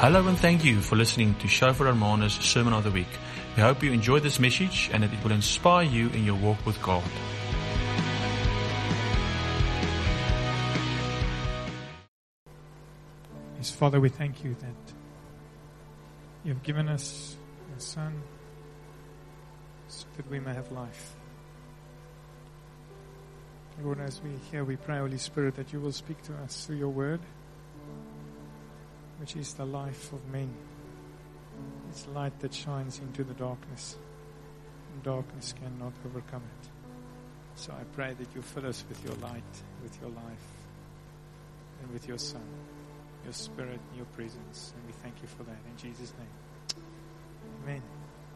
Hello and thank you for listening to Shofar Hermanus Sermon of the Week. We hope you enjoyed this message and that it will inspire you in your walk with God. Yes, Father, we thank you that you have given us your Son so that we may have life. Lord, as we hear, we pray, Holy Spirit, that you will speak to us through your word, which is the life of men. It's light that shines into the darkness, and darkness cannot overcome it. So I pray that you fill us with your light, with your life, and with your Son, your Spirit, and your presence. And we thank you for that in Jesus' name. Amen.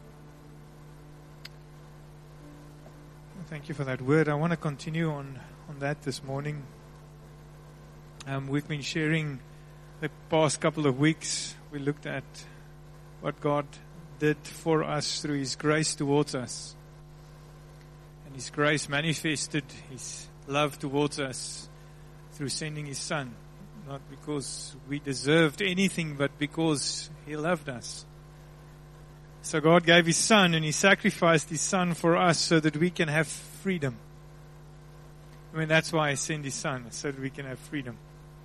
Thank you for that word. I want to continue on that this morning. We've been sharing the past couple of weeks. We looked at what God did for us through His grace towards us. And His grace manifested His love towards us through sending His Son. Not because we deserved anything, but because He loved us. So God gave His Son, and He sacrificed His Son for us so that we can have freedom. I mean, that's why He sent His Son, so that we can have freedom.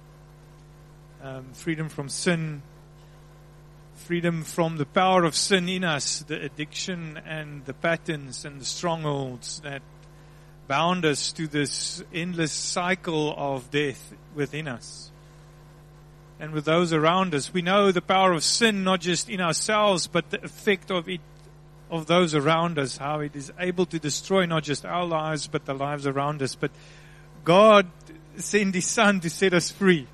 Freedom from sin, freedom from the power of sin in us, the addiction and the patterns and the strongholds that bound us to this endless cycle of death within us. And with those around us, we know the power of sin, not just in ourselves, but the effect of it, of those around us, how it is able to destroy not just our lives, but the lives around us. But God sent His Son to set us free.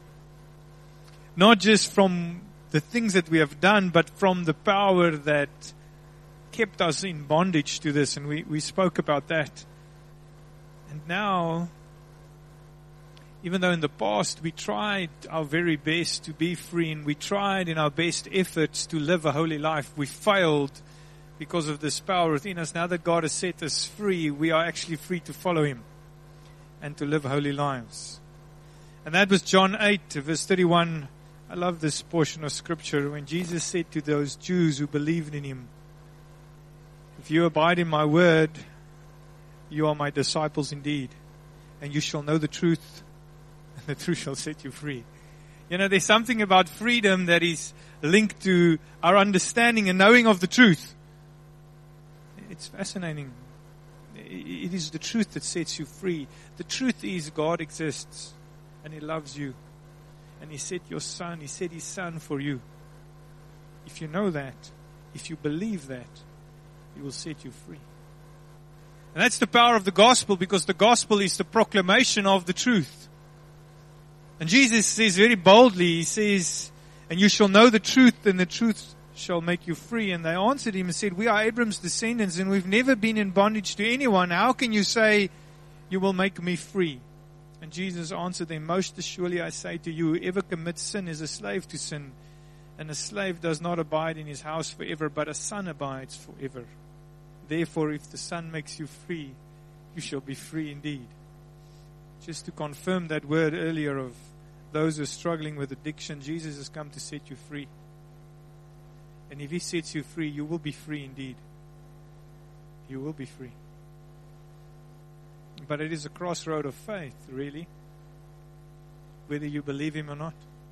Not just from the things that we have done, but from the power that kept us in bondage to this. And we spoke about that. And now, even though in the past we tried our very best to be free, and we tried in our best efforts to live a holy life, we failed because of this power within us. Now that God has set us free, we are actually free to follow Him and to live holy lives. And that was John 8, verse 31. I love this portion of Scripture when Jesus said to those Jews who believed in Him, "If you abide in my word, you are my disciples indeed, and you shall know the truth, and the truth shall set you free." You know, there's something about freedom that is linked to our understanding and knowing of the truth. It's fascinating. It is the truth that sets you free. The truth is God exists, and He loves you. And He sent your Son, He sent His Son for you. If you know that, if you believe that, He will set you free. And that's the power of the gospel, because the gospel is the proclamation of the truth. And Jesus says very boldly, He says, "And you shall know the truth, and the truth shall make you free." And they answered Him and said, "We are Abraham's descendants, and we've never been in bondage to anyone. How can you say, you will make me free?" And Jesus answered them, "Most assuredly I say to you, whoever commits sin is a slave to sin. And a slave does not abide in his house forever, but a son abides forever. Therefore, if the Son makes you free, you shall be free indeed." Just to confirm that word earlier of those who are struggling with addiction, Jesus has come to set you free. And if He sets you free, you will be free indeed. You will be free. But it is a crossroad of faith, really, whether you believe Him or not.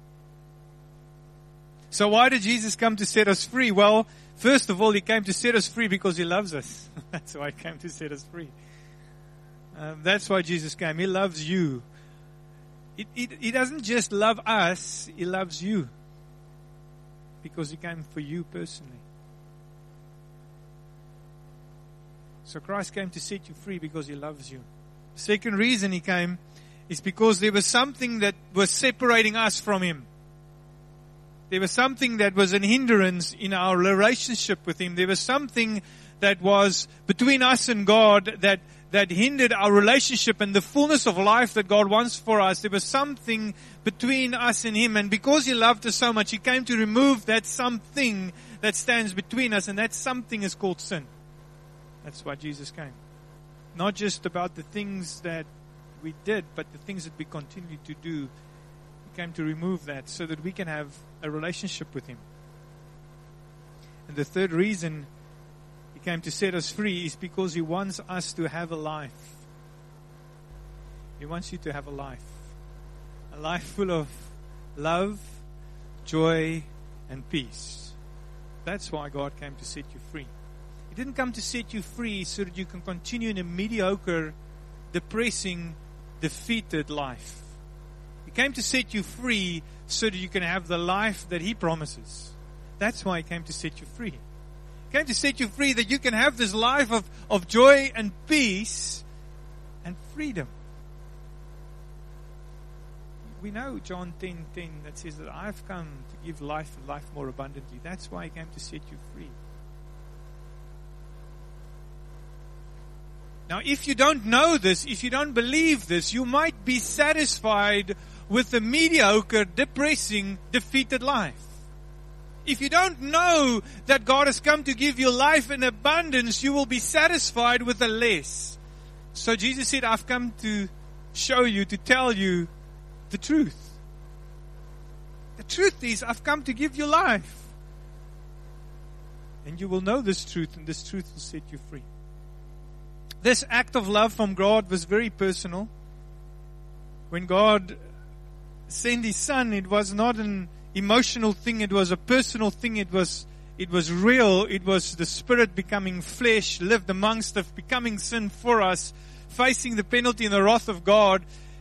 So why did Jesus come to set us free? Well, first of all, He came to set us free because He loves us. That's why He came to set us free. That's why Jesus came. He loves you. He doesn't just love us, He loves you. Because He came for you personally. So Christ came to set you free because He loves you. The second reason He came is because there was something that was separating us from Him. There was something that was an hindrance in our relationship with Him. There was something that was between us and God that hindered our relationship and the fullness of life that God wants for us. There was something between us and Him. And because He loved us so much, He came to remove that something that stands between us. And that something is called sin. That's why Jesus came. Not just about the things that we did, but the things that we continue to do. He came to remove that so that we can have a relationship with Him. And the third reason He came to set us free is because He wants us to have a life. He wants you to have a life full of love, joy, and peace. That's why God came to set you free. He didn't come to set you free so that you can continue in a mediocre, depressing, defeated life. He came to set you free so that you can have the life that He promises. That's why He came to set you free. He came to set you free that you can have this life of joy and peace and freedom. We know John 10:10 that says that I've come to give life and life more abundantly. That's why He came to set you free. Now, if you don't know this, if you don't believe this, you might be satisfied with a mediocre, depressing, defeated life. If you don't know that God has come to give you life in abundance, you will be satisfied with the less. So Jesus said, I've come to show you, to tell you the truth. The truth is, I've come to give you life. And you will know this truth, and this truth will set you free. This act of love from God was very personal. When God sent His Son, it was not an emotional thing, it was a personal thing, it was real, it was the Spirit becoming flesh, lived amongst us, becoming sin for us, facing the penalty and the wrath of God.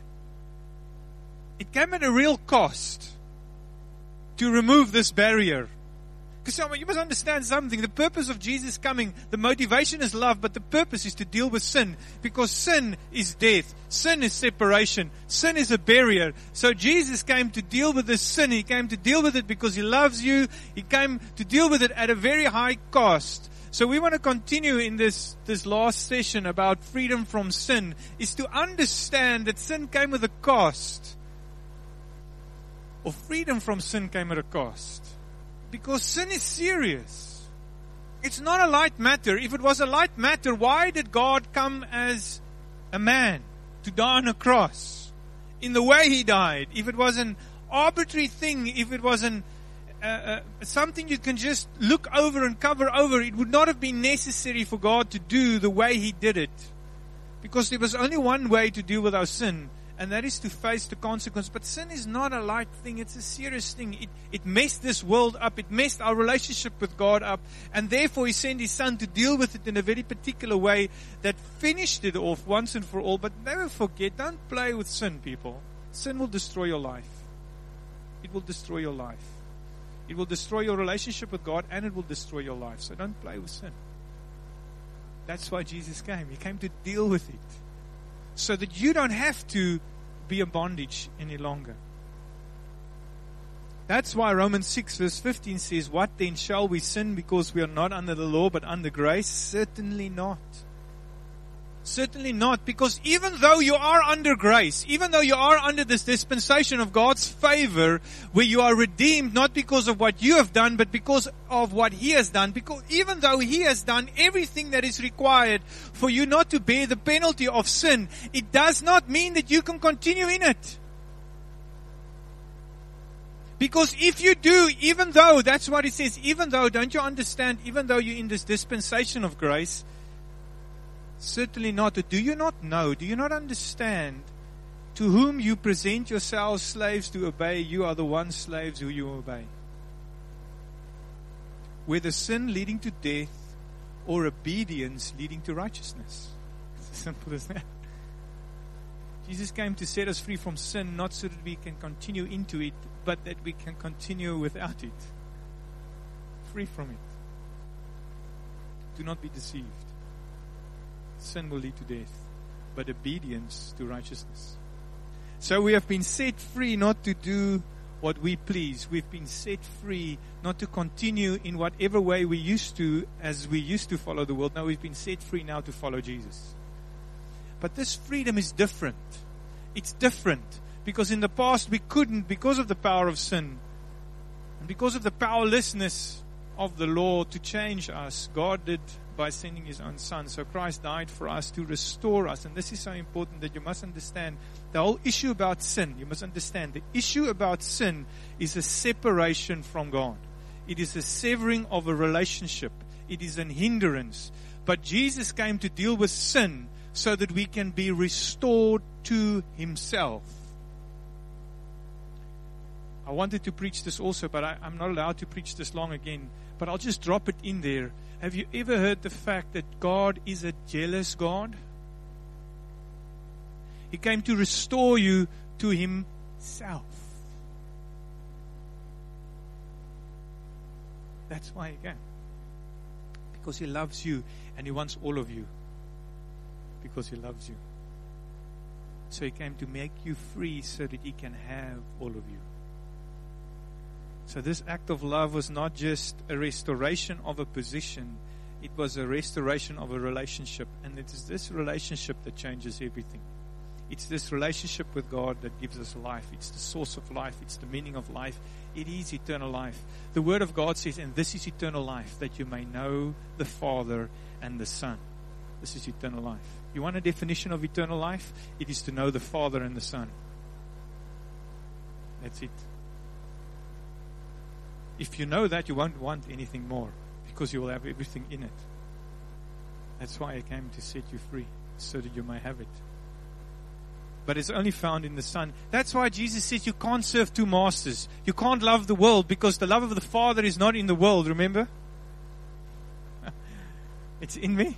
It came at a real cost to remove this barrier. Because you must understand something. The purpose of Jesus coming, the motivation is love, but the purpose is to deal with sin. Because sin is death. Sin is separation. Sin is a barrier. So Jesus came to deal with this sin. He came to deal with it because He loves you. He came to deal with it at a very high cost. So we want to continue in this last session about freedom from sin, is to understand that sin came with a cost. Or freedom from sin came at a cost. Because sin is serious. It's not a light matter. If it was a light matter, why did God come as a man to die on a cross in the way He died? If it was an arbitrary thing, if it was something you can just look over and cover over, it would not have been necessary for God to do the way He did it. Because there was only one way to deal with our sin, and that is to face the consequence. But sin is not a light thing. It's a serious thing. It messed this world up. It messed our relationship with God up. And therefore He sent His Son to deal with it in a very particular way that finished it off once and for all. But never forget, don't play with sin, people. Sin will destroy your life. It will destroy your life. It will destroy your relationship with God, and it will destroy your life. So don't play with sin. That's why Jesus came. He came to deal with it, so that you don't have to be a bondage any longer. That's why Romans 6 verse 15 says, what then, shall we sin because we are not under the law but under grace? Certainly not. Certainly not, because even though you are under grace, even though you are under this dispensation of God's favor, where you are redeemed not because of what you have done, but because of what He has done, because even though He has done everything that is required for you not to bear the penalty of sin, it does not mean that you can continue in it. Because if you do, even though, that's what it says, even though, don't you understand, even though you're in this dispensation of grace, certainly not. Do you not know? Do you not understand? To whom you present yourselves slaves to obey, you are the one slaves who you obey. Whether sin leading to death or obedience leading to righteousness. It's as simple as that. Jesus came to set us free from sin, not so that we can continue into it, but that we can continue without it. Free from it. Do not be deceived. Sin will lead to death, but obedience to righteousness. So we have been set free not to do what we please. We've been set free not to continue in whatever way we used to, as we used to follow the world. No, we've been set free now to follow Jesus. But this freedom is different. It's different because in the past we couldn't, because of the power of sin and because of the powerlessness of the law to change us, God did by sending His own Son. So Christ died for us to restore us. And this is so important that you must understand the whole issue about sin. You must understand the issue about sin is a separation from God. It is a severing of a relationship. It is an hindrance. But Jesus came to deal with sin so that we can be restored to Himself. I wanted to preach this also, but I'm not allowed to preach this long again. But I'll just drop it in there. Have you ever heard the fact that God is a jealous God? He came to restore you to Himself. That's why He came. Because He loves you and He wants all of you. Because He loves you. So He came to make you free so that He can have all of you. So this act of love was not just a restoration of a position. It was a restoration of a relationship. And it is this relationship that changes everything. It's this relationship with God that gives us life. It's the source of life. It's the meaning of life. It is eternal life. The Word of God says, and this is eternal life, that you may know the Father and the Son. This is eternal life. You want a definition of eternal life? It is to know the Father and the Son. That's it. If you know that, you won't want anything more, because you will have everything in it. That's why I came to set you free, so that you may have it. But it's only found in the Son. That's why Jesus says you can't serve two masters. You can't love the world, because the love of the Father is not in the world, remember? It's in me.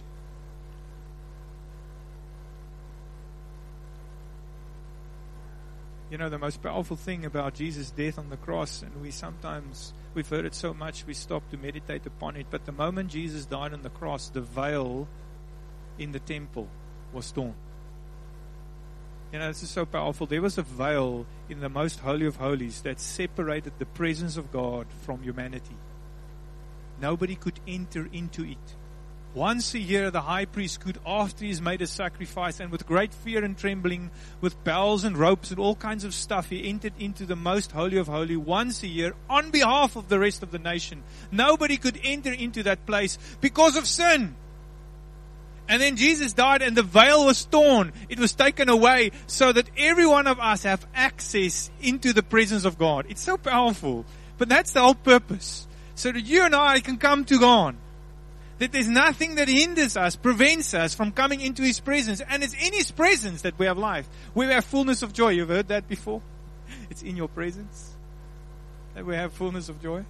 You know, the most powerful thing about Jesus' death on the cross, and we've heard it so much, we stop to meditate upon it. But the moment Jesus died on the cross, the veil in the temple was torn. You know, this is so powerful. There was a veil in the most holy of holies that separated the presence of God from humanity. Nobody could enter into it. Once a year, the high priest could, after he's made a sacrifice, and with great fear and trembling, with bells and ropes and all kinds of stuff, he entered into the most holy of holy once a year on behalf of the rest of the nation. Nobody could enter into that place because of sin. And then Jesus died and the veil was torn. It was taken away so that every one of us have access into the presence of God. It's so powerful. But that's the whole purpose. So that you and I can come to God. That there's nothing that hinders us, prevents us from coming into His presence. And it's in His presence that we have life. We have fullness of joy. You've heard that before? It's in your presence that we have fullness of joy.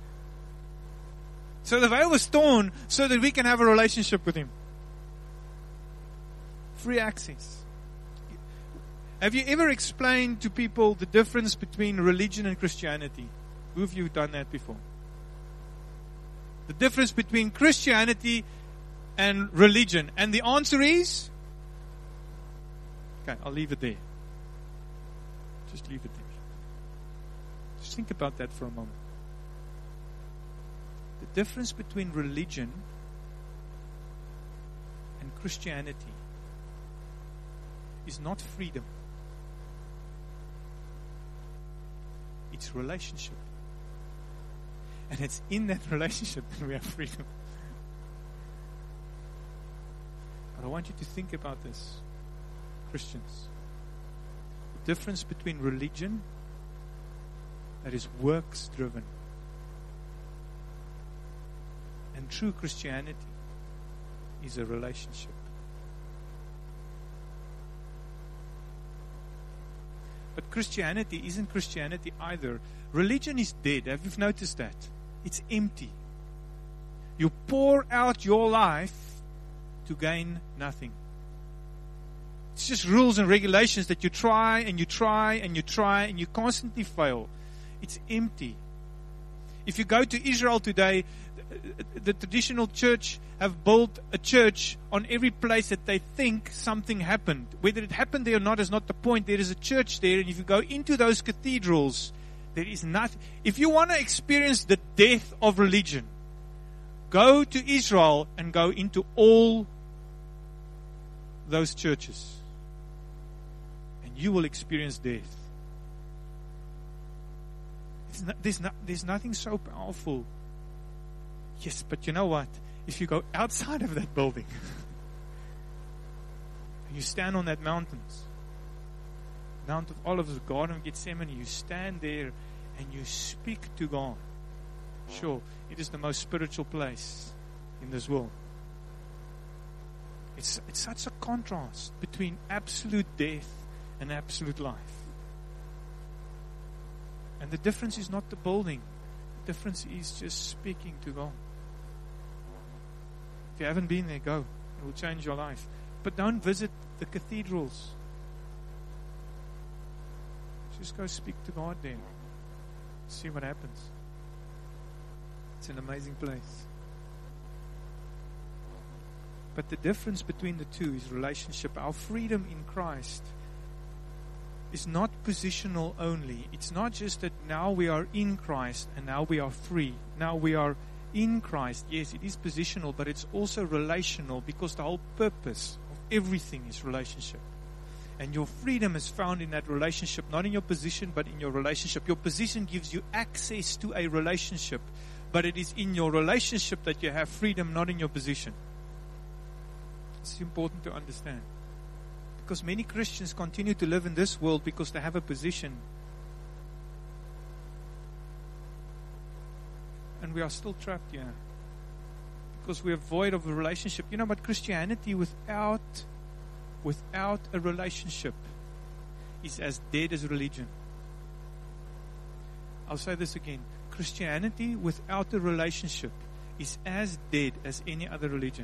So the veil was torn so that we can have a relationship with Him. Free access. Have you ever explained to people the difference between religion and Christianity? Who of you have done that before? The difference between Christianity and religion. And the answer is? Okay, I'll leave it there. Just leave it there. Just think about that for a moment. The difference between religion and Christianity is not freedom. It's relationship. And it's in that relationship that we have freedom. But I want you to think about this, Christians. The difference between religion that is works driven and true Christianity is a relationship. But Christianity isn't Christianity either. Religion is dead. Have you noticed that? It's empty. You pour out your life to gain nothing. It's just rules and regulations that you try and you try and you try and you constantly fail. It's empty. If you go to Israel today, the traditional church have built a church on every place that they think something happened. Whether it happened there or not is not the point. There is a church there, and if you go into those cathedrals, there is nothing. If you want to experience the death of religion, go to Israel and go into all those churches, and you will experience death. There's nothing so powerful Yes, but you know what? If you go outside of that building, you stand on that mountain, Mount of Olives, the Garden of Gethsemane, you stand there and you speak to God. Sure, it is the most spiritual place in this world. It's such a contrast between absolute death and absolute life. And the difference is not the building. The difference is just speaking to God. If you haven't been there, go. It will change your life. But don't visit the cathedrals. Just go speak to God there. See what happens. It's an amazing place. But the difference between the two is relationship. Our freedom in Christ is not positional only. It's not just that now we are in Christ and now we are free. Now we are in Christ. Yes, it is positional, but it's also relational, because the whole purpose of everything is relationship. And your freedom is found in that relationship, not in your position, but in your relationship. Your position gives you access to a relationship, but it is in your relationship that you have freedom, not in your position. It's important to understand. Because many Christians continue to live in this world because they have a position. And we are still trapped here. Because we are void of a relationship. You know, but Christianity without a relationship is as dead as religion. I'll say this again. Christianity without a relationship is as dead as any other religion.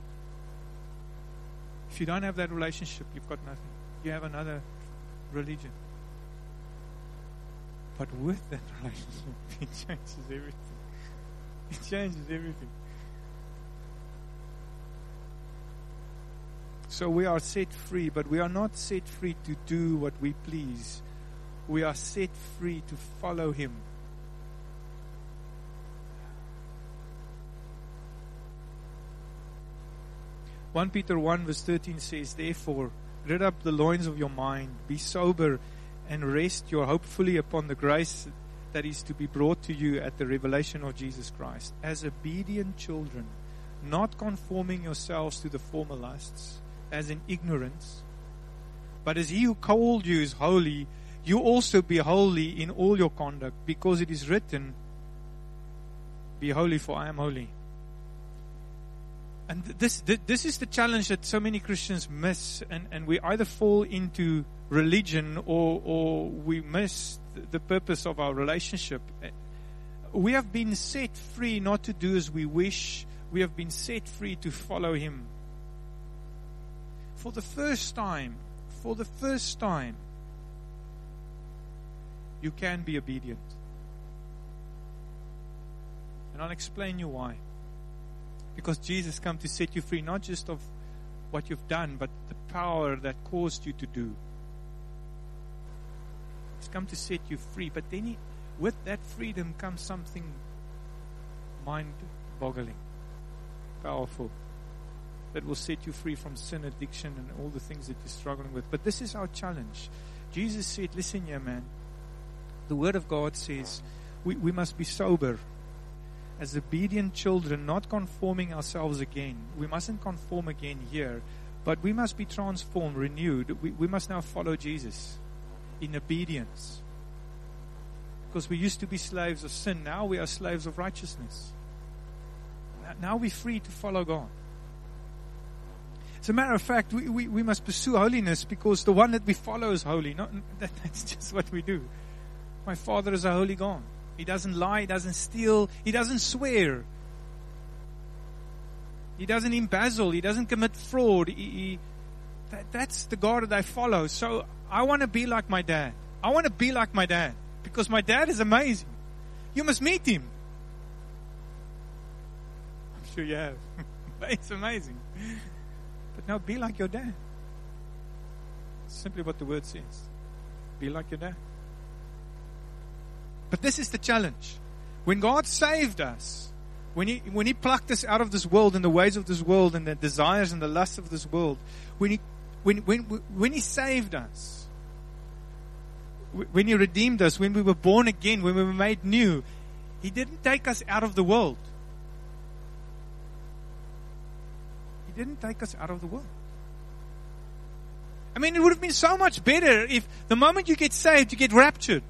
If you don't have that relationship, you've got nothing. You have another religion. But with that relationship, it changes everything. It changes everything. So we are set free, but we are not set free to do what we please. We are set free to follow Him. (1 Peter 1 verse 13 says, "Therefore, gird up the loins of your mind, be sober, and rest your hope fully upon the grace that is to be brought to you at the revelation of Jesus Christ, as obedient children, not conforming yourselves to the former lusts, as in ignorance, but as He who called you is holy, you also be holy in all your conduct, because it is written, be holy, for I am holy." And this is the challenge that so many Christians miss, and we either fall into religion or we miss the purpose of our relationship. We have been set free not to do as we wish. We have been set free to follow Him. For the first time, you can be obedient. And I'll explain you why. Because Jesus came to set you free, not just of what you've done, but the power that caused you to do. He's come to set you free. But then with that freedom comes something mind-boggling, powerful, that will set you free from sin, addiction, and all the things that you're struggling with. But this is our challenge. Jesus said, listen here, man. The Word of God says we must be sober. As obedient children, not conforming ourselves again. We mustn't conform again here, but we must be transformed, renewed. We must now follow Jesus in obedience. Because we used to be slaves of sin. Now we are slaves of righteousness. Now we're free to follow God. As a matter of fact, we must pursue holiness, because the one that we follow is holy. That's just what we do. My Father is a holy God. He doesn't lie, He doesn't steal, He doesn't swear. He doesn't embezzle, He doesn't commit fraud. That's the God that I follow. So I want to be like my dad. I want to be like my dad, because my dad is amazing. You must meet him. I'm sure you have. It's amazing. But now be like your dad. It's simply what the Word says. Be like your dad. But this is the challenge. When God saved us, when He plucked us out of this world and the ways of this world and the desires and the lusts of this world, when He saved us, when He redeemed us, when we were born again, when we were made new, He didn't take us out of the world. He didn't take us out of the world. I mean, it would have been so much better if the moment you get saved, you get raptured.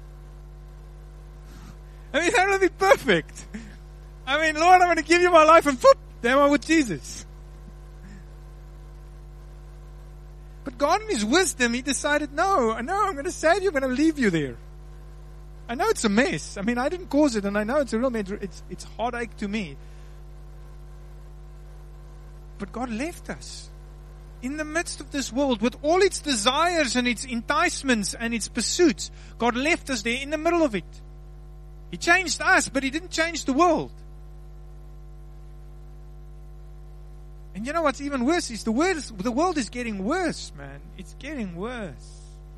I mean, that would be perfect. I mean, Lord, I'm going to give you my life, and whoop, there I'm with Jesus. But God in His wisdom, He decided, no, I'm going to save you, I'm going to leave you there. I know it's a mess. I mean, I didn't cause it, and I know it's a real mess. It's heartache to me. But God left us in the midst of this world with all its desires and its enticements and its pursuits. God left us there in the middle of it. He changed us, but He didn't change the world. And you know what's even worse is the world is getting worse, man. It's getting worse.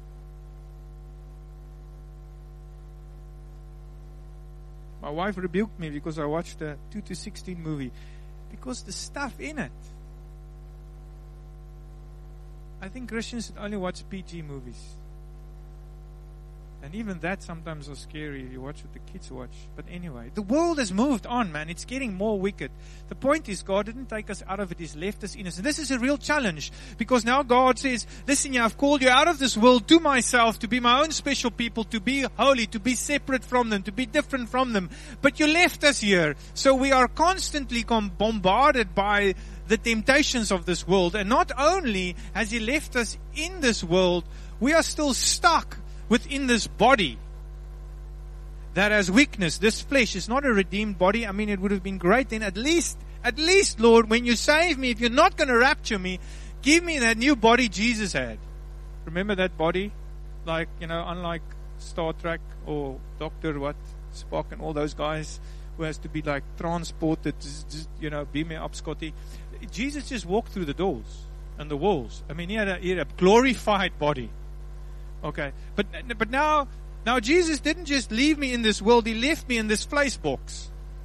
My wife rebuked me because I watched a 2 to 16 movie. Because the stuff in it. I think Christians should only watch PG movies. And even that sometimes are scary. You watch what the kids watch. But anyway, the world has moved on, man. It's getting more wicked. The point is, God didn't take us out of it. He's left us innocent. This is a real challenge. Because now God says, listen, I've called you out of this world to myself, to be my own special people, to be holy, to be separate from them, to be different from them. But you left us here. So we are constantly bombarded by the temptations of this world. And not only has He left us in this world, we are still stuck within this body that has weakness. This flesh is not a redeemed body. I mean, it would have been great then at least, Lord, when you save me, if you're not going to rapture me, give me that new body Jesus had. Remember that body? Like, unlike Star Trek or Dr. Spock and all those guys who has to be like transported, beam me up, Scotty. Jesus just walked through the doors and the walls. I mean, he had a glorified body. Okay, but now Jesus didn't just leave me in this world; He left me in this place box.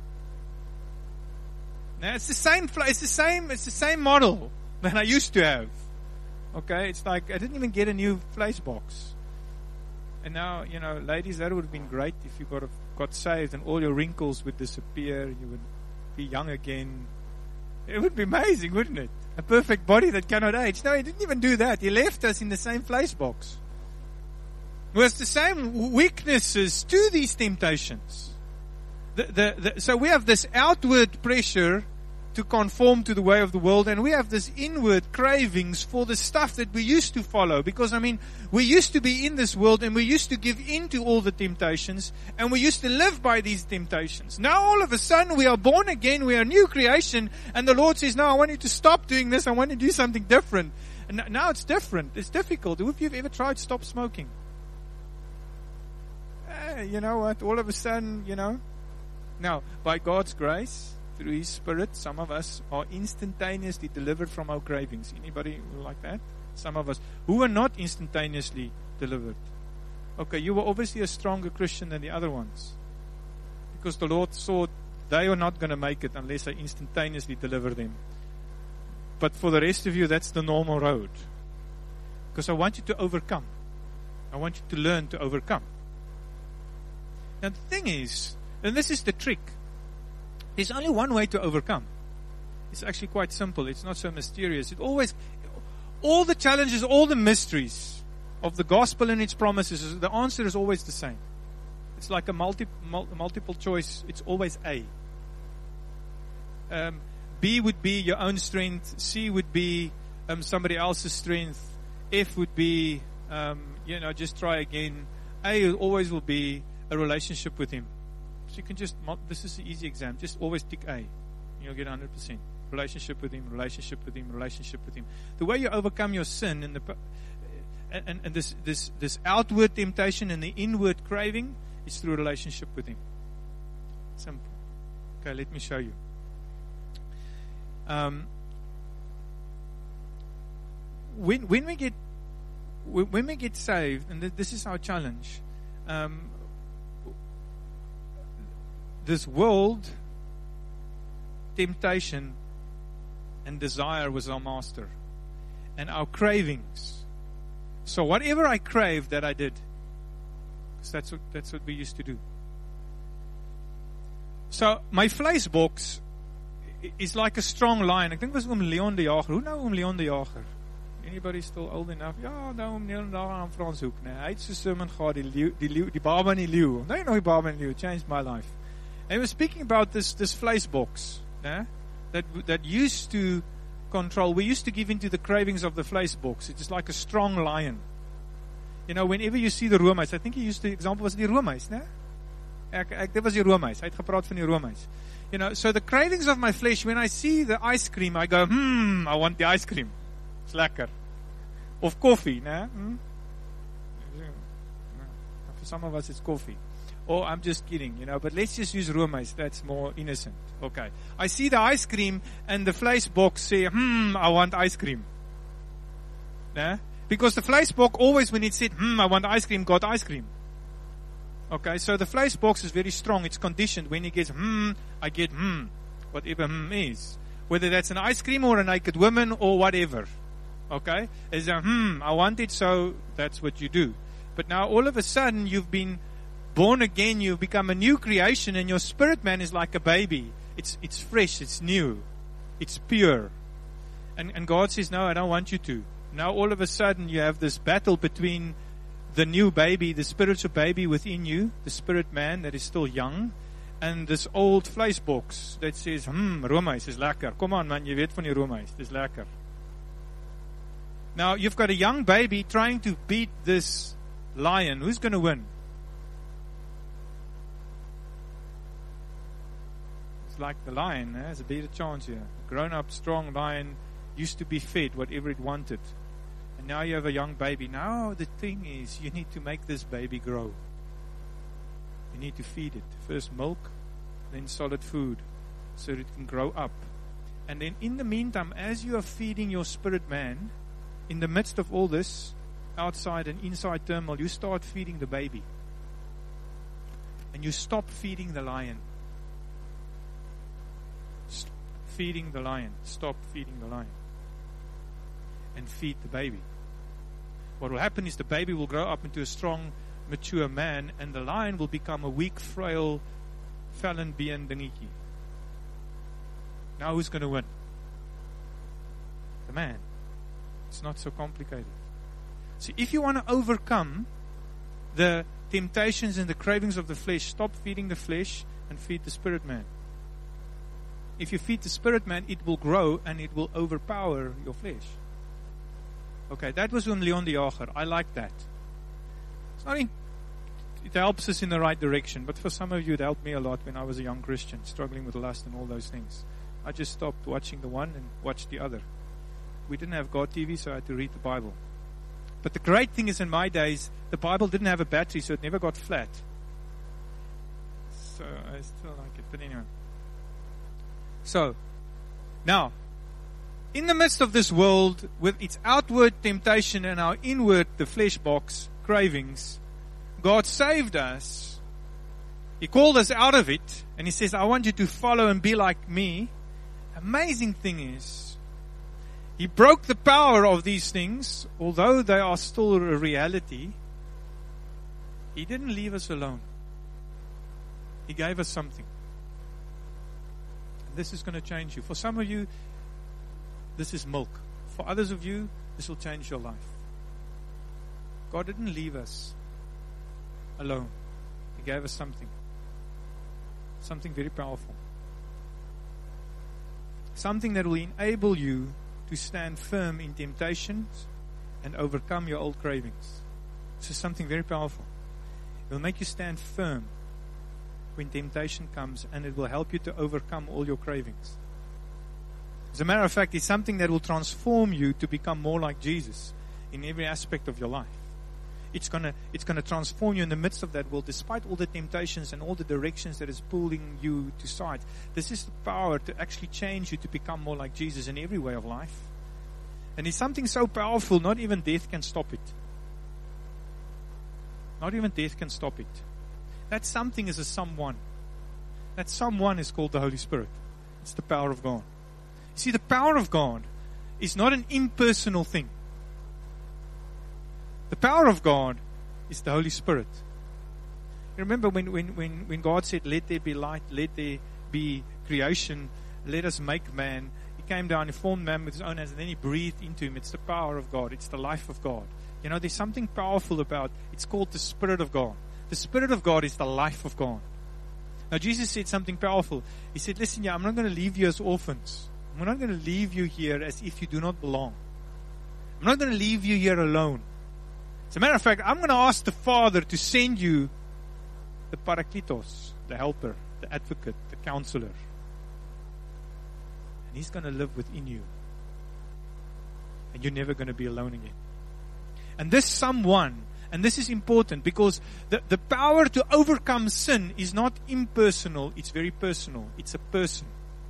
Now it's the same model that I used to have. Okay, it's like I didn't even get a new place box. And now, ladies, that would have been great if you got saved and all your wrinkles would disappear. You would be young again. It would be amazing, wouldn't it? A perfect body that cannot age. No, He didn't even do that. He left us in the same place box. With the same weaknesses to these temptations. So we have this outward pressure to conform to the way of the world, and we have this inward cravings for the stuff that we used to follow. Because, we used to be in this world, and we used to give in to all the temptations, and we used to live by these temptations. Now all of a sudden we are born again, we are a new creation, and the Lord says, no, I want you to stop doing this, I want you to do something different. And now it's different, it's difficult. Who of you have ever tried to stop smoking? You know what, all of a sudden, Now, by God's grace, through His Spirit, some of us are instantaneously delivered from our cravings. Anybody like that? Some of us who are not instantaneously delivered. Okay, you were obviously a stronger Christian than the other ones. Because the Lord saw they are not going to make it unless I instantaneously deliver them. But for the rest of you, that's the normal road. Because I want you to overcome. I want you to learn to overcome. Now the thing is, and this is the trick, there's only one way to overcome. It's actually quite simple. It's not so mysterious. All the challenges, all the mysteries of the gospel and its promises, the answer is always the same. It's like a multiple choice. It's always A. B would be your own strength. C would be somebody else's strength. F would be, just try again. A always will be a relationship with Him. So you can this is an easy exam. Just always tick A. You'll get 100%. Relationship with Him, relationship with Him, relationship with Him. The way you overcome your sin and this outward temptation and the inward craving is through a relationship with Him. Simple. Okay, let me show you. When we get saved, and this is our challenge. This world, temptation, and desire was our master, and our cravings. So whatever I craved, that I did, because that's what we used to do. So my place box is like a strong lion. Ek dink was oom Leon de Jager. Hoe nou oom Leon de Jager? Anybody still old enough? Ja, nou oom Leon de Jager aan Franshoek, nee. Hy het so sermon gehad, die baba en die leeu. Nee, nog die baba en die leeu. Changed my life. And he was speaking about this vleisbox, né? That used to control. We used to give into the cravings of the vleisbox. It is like a strong lion. You know, whenever you see the roomhuis, I think he used the example was die roomhuis, né? Dit was die roomhuis. Hy het gepraat van die roomhuis. You know, so the cravings of my flesh, when I see the ice cream, I go, I want the ice cream. It's lekker. Of coffee, né? For some of us it's coffee. Or I'm just kidding, you know, but let's just use roomhuis. That's more innocent. Okay. I see the ice cream and the vleisbox say, I want ice cream. Né? Because the vleisbox always when it said, I want ice cream, got ice cream. Okay, so the vleisbox is very strong. It's conditioned. When it gets I get whatever is. Whether that's an ice cream or a naked woman or whatever. Okay? It's a I want it, so that's what you do. But now all of a sudden you've been born again, you've become a new creation, and your spirit man is like a baby. It's fresh, it's new, it's pure. And God says, no, I don't want you to. Now all of a sudden you have this battle between the new baby, the spiritual baby within you, the spirit man that is still young, and this old vleisbox that says, roomhuis is lekker. Kom aan man, jy weet van die roomhuis, dis lekker. Now you've got a young baby trying to beat this lion. Who's going to win? It's like the lion has a better chance here. A grown-up, strong lion used to be fed whatever it wanted. And now you have a young baby. Now the thing is, you need to make this baby grow. You need to feed it. First milk, then solid food, so that it can grow up. And then in the meantime, as you are feeding your spirit man, in the midst of all this, outside and inside turmoil, you start feeding the baby. And you stop feeding the lion. Stop feeding the lion. Stop feeding the lion. And feed the baby. What will happen is the baby will grow up into a strong, mature man, and the lion will become a weak, frail, fallen-being dingetjie. Now who's going to win? The man. It's not so complicated. See, if you want to overcome the temptations and the cravings of the flesh, stop feeding the flesh and feed the spirit man. If you feed the spirit man, it will grow and it will overpower your flesh. Okay, that was oom Leon de Jager. I like that. It's not it helps us in the right direction, but for some of you it helped me a lot when I was a young Christian, struggling with lust and all those things. I just stopped watching the one and watched the other. We didn't have God TV, so I had to read the Bible. But the great thing is, in my days, the Bible didn't have a battery, so it never got flat. So I still like it, but anyway. So, now, in the midst of this world, with its outward temptation and our inward, the flesh box, cravings, God saved us. He called us out of it, and He says, I want you to follow and be like me. Amazing thing is, He broke the power of these things, although they are still a reality. He didn't leave us alone. He gave us something. This is going to change you. For some of you, this is milk. For others of you, this will change your life. God didn't leave us alone. He gave us something. Something very powerful. Something that will enable you to stand firm in temptations and overcome your old cravings. This is something very powerful. It will make you stand firm when temptation comes, and it will help you to overcome all your cravings. As a matter of fact, it's something that will transform you to become more like Jesus in every aspect of your life. It's gonna transform you in the midst of that world, despite all the temptations and all the directions that is pulling you to side. This is the power to actually change you to become more like Jesus in every way of life. And it's something so powerful, not even death can stop it. Not even death can stop it. That something is a someone. That someone is called the Holy Spirit. It's the power of God. You see, the power of God is not an impersonal thing. The power of God is the Holy Spirit. You remember when God said, let there be light, let there be creation, let us make man. He came down, he formed man with his own hands, and then he breathed into him. It's the power of God. It's the life of God. You know, there's something powerful about, it's called the Spirit of God. The Spirit of God is the life of God. Now, Jesus said something powerful. He said, listen, I'm not going to leave you as orphans. I'm not going to leave you here as if you do not belong. I'm not going to leave you here alone. As a matter of fact, I'm going to ask the Father to send you the Parakletos, the helper, the advocate, the counselor. And He's going to live within you. And you're never going to be alone again. And this someone, and this is important because the power to overcome sin is not impersonal, it's very personal. It's a person.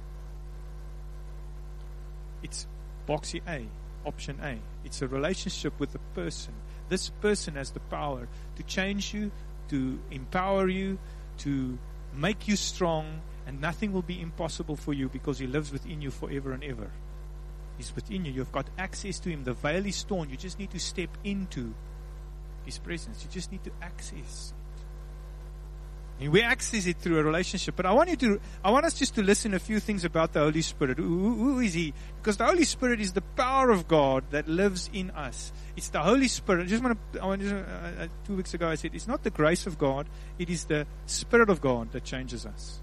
It's boxy A, option A. It's a relationship with a person. This person has the power to change you, to empower you, to make you strong, and nothing will be impossible for you because He lives within you forever and ever. He's within you. You've got access to Him. The veil is torn. You just need to step into His presence. You just need to access it. And we access it through a relationship. But I want us just to listen a few things about the Holy Spirit. Who is He? Because the Holy Spirit is the power of God that lives in us. It's the Holy Spirit. 2 weeks ago I said, it's not the grace of God. It is the Spirit of God that changes us.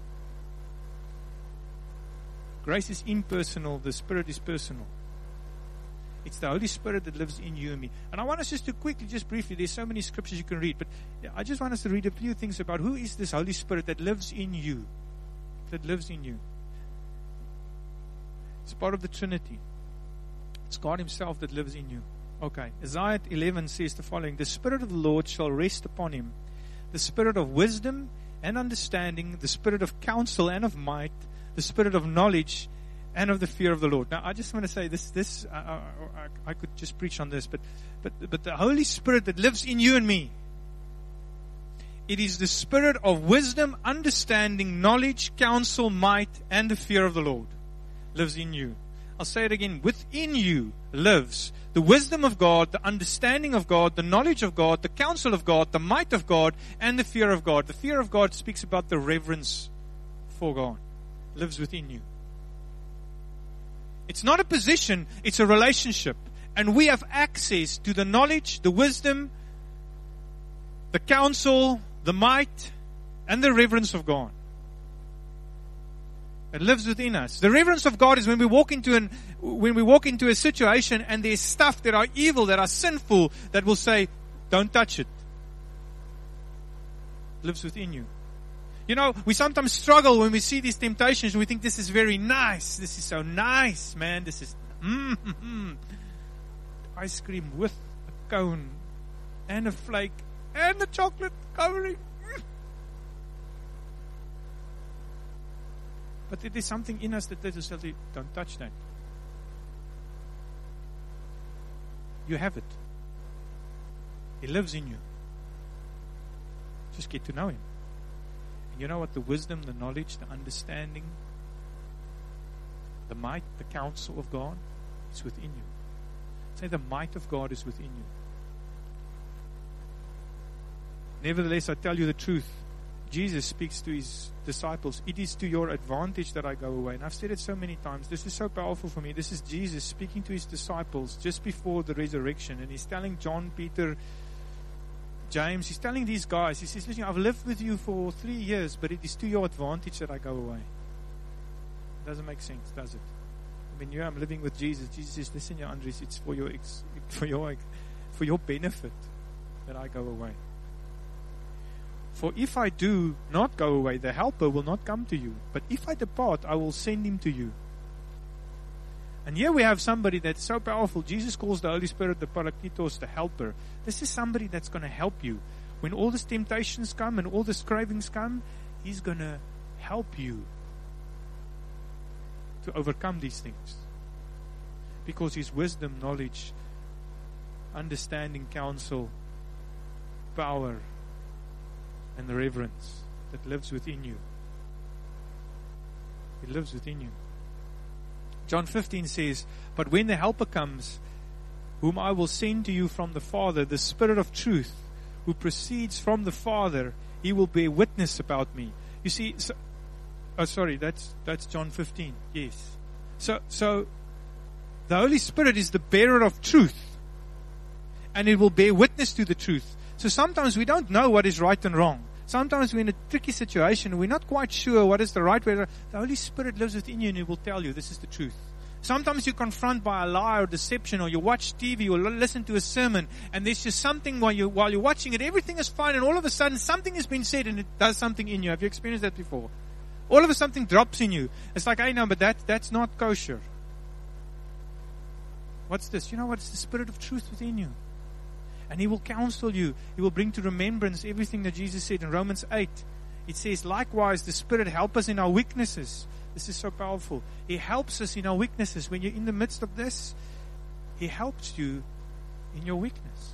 Grace is impersonal. The Spirit is personal. It's the Holy Spirit that lives in you and me. And I want us just to quickly, just briefly, there's so many scriptures you can read, but I just want us to read a few things about who is this Holy Spirit that lives in you. That lives in you. It's part of the Trinity. It's God Himself that lives in you. Okay. Isaiah 11 says the following: the Spirit of the Lord shall rest upon Him, the Spirit of wisdom and understanding, the Spirit of counsel and of might, the Spirit of knowledge and of the fear of the Lord. Now, I just want to say this. I could just preach on this, but the Holy Spirit that lives in you and me, it is the Spirit of wisdom, understanding, knowledge, counsel, might, and the fear of the Lord lives in you. I'll say it again. Within you lives the wisdom of God, the understanding of God, the knowledge of God, the counsel of God, the might of God, and the fear of God. The fear of God speaks about the reverence for God. Lives within you. It's not a position, it's a relationship. And we have access to the knowledge, the wisdom, the counsel, the might, and the reverence of God. It lives within us. The reverence of God is when we walk into a situation and there's stuff that are evil, that are sinful, that will say, don't touch it. It lives within you. You know, we sometimes struggle when we see these temptations and we think this is very nice. This is so nice, man. This is ice cream with a cone and a flake and the chocolate covering. But there is something in us that tells us, don't touch that. You have it. He lives in you. Just get to know Him. And you know what? The wisdom, the knowledge, the understanding, the might, the counsel of God is within you. Say, the might of God is within you. Nevertheless, I tell you the truth. Jesus speaks to His disciples. It is to your advantage that I go away. And I've said it so many times. This is so powerful for me. This is Jesus speaking to His disciples just before the resurrection. And He's telling John, Peter, James, He's telling these guys, He says, listen, I've lived with you for 3 years, but it is to your advantage that I go away. It doesn't make sense, does it? I mean, I'm living with Jesus. Jesus says, listen, Andres, it's for your benefit that I go away. For if I do not go away, the Helper will not come to you. But if I depart, I will send Him to you. And here we have somebody that's so powerful. Jesus calls the Holy Spirit the Parakletos, the Helper. This is somebody that's going to help you. When all these temptations come and all these cravings come, He's going to help you to overcome these things. Because His wisdom, knowledge, understanding, counsel, power, and the reverence that lives within you. It lives within you. John 15 says, but when the Helper comes, whom I will send to you from the Father, the Spirit of truth, who proceeds from the Father, He will bear witness about me. You see, Oh, sorry, that's John 15. Yes. So the Holy Spirit is the bearer of truth, and it will bear witness to the truth. So sometimes we don't know what is right and wrong. Sometimes we're in a tricky situation and we're not quite sure what is the right way. The Holy Spirit lives within you and He will tell you this is the truth. Sometimes you're confronted by a lie or deception, or you watch TV or listen to a sermon, and there's just something while you're watching it, everything is fine, and all of a sudden something has been said and it does something in you. Have you experienced that before? All of a sudden something drops in you. It's like, hey, no, but that's not kosher. What's this? You know what? It's the Spirit of truth within you. And He will counsel you. He will bring to remembrance everything that Jesus said in Romans 8. It says, likewise, the Spirit helps us in our weaknesses. This is so powerful. He helps us in our weaknesses. When you're in the midst of this, He helps you in your weakness.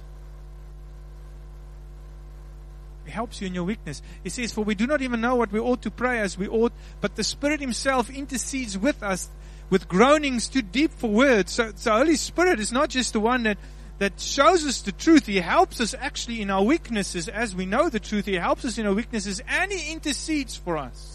He helps you in your weakness. He says, for we do not even know what we ought to pray as we ought, but the Spirit Himself intercedes with us with groanings too deep for words. So Holy Spirit is not just the one that shows us the truth. He helps us actually in our weaknesses as we know the truth. He helps us in our weaknesses, and He intercedes for us.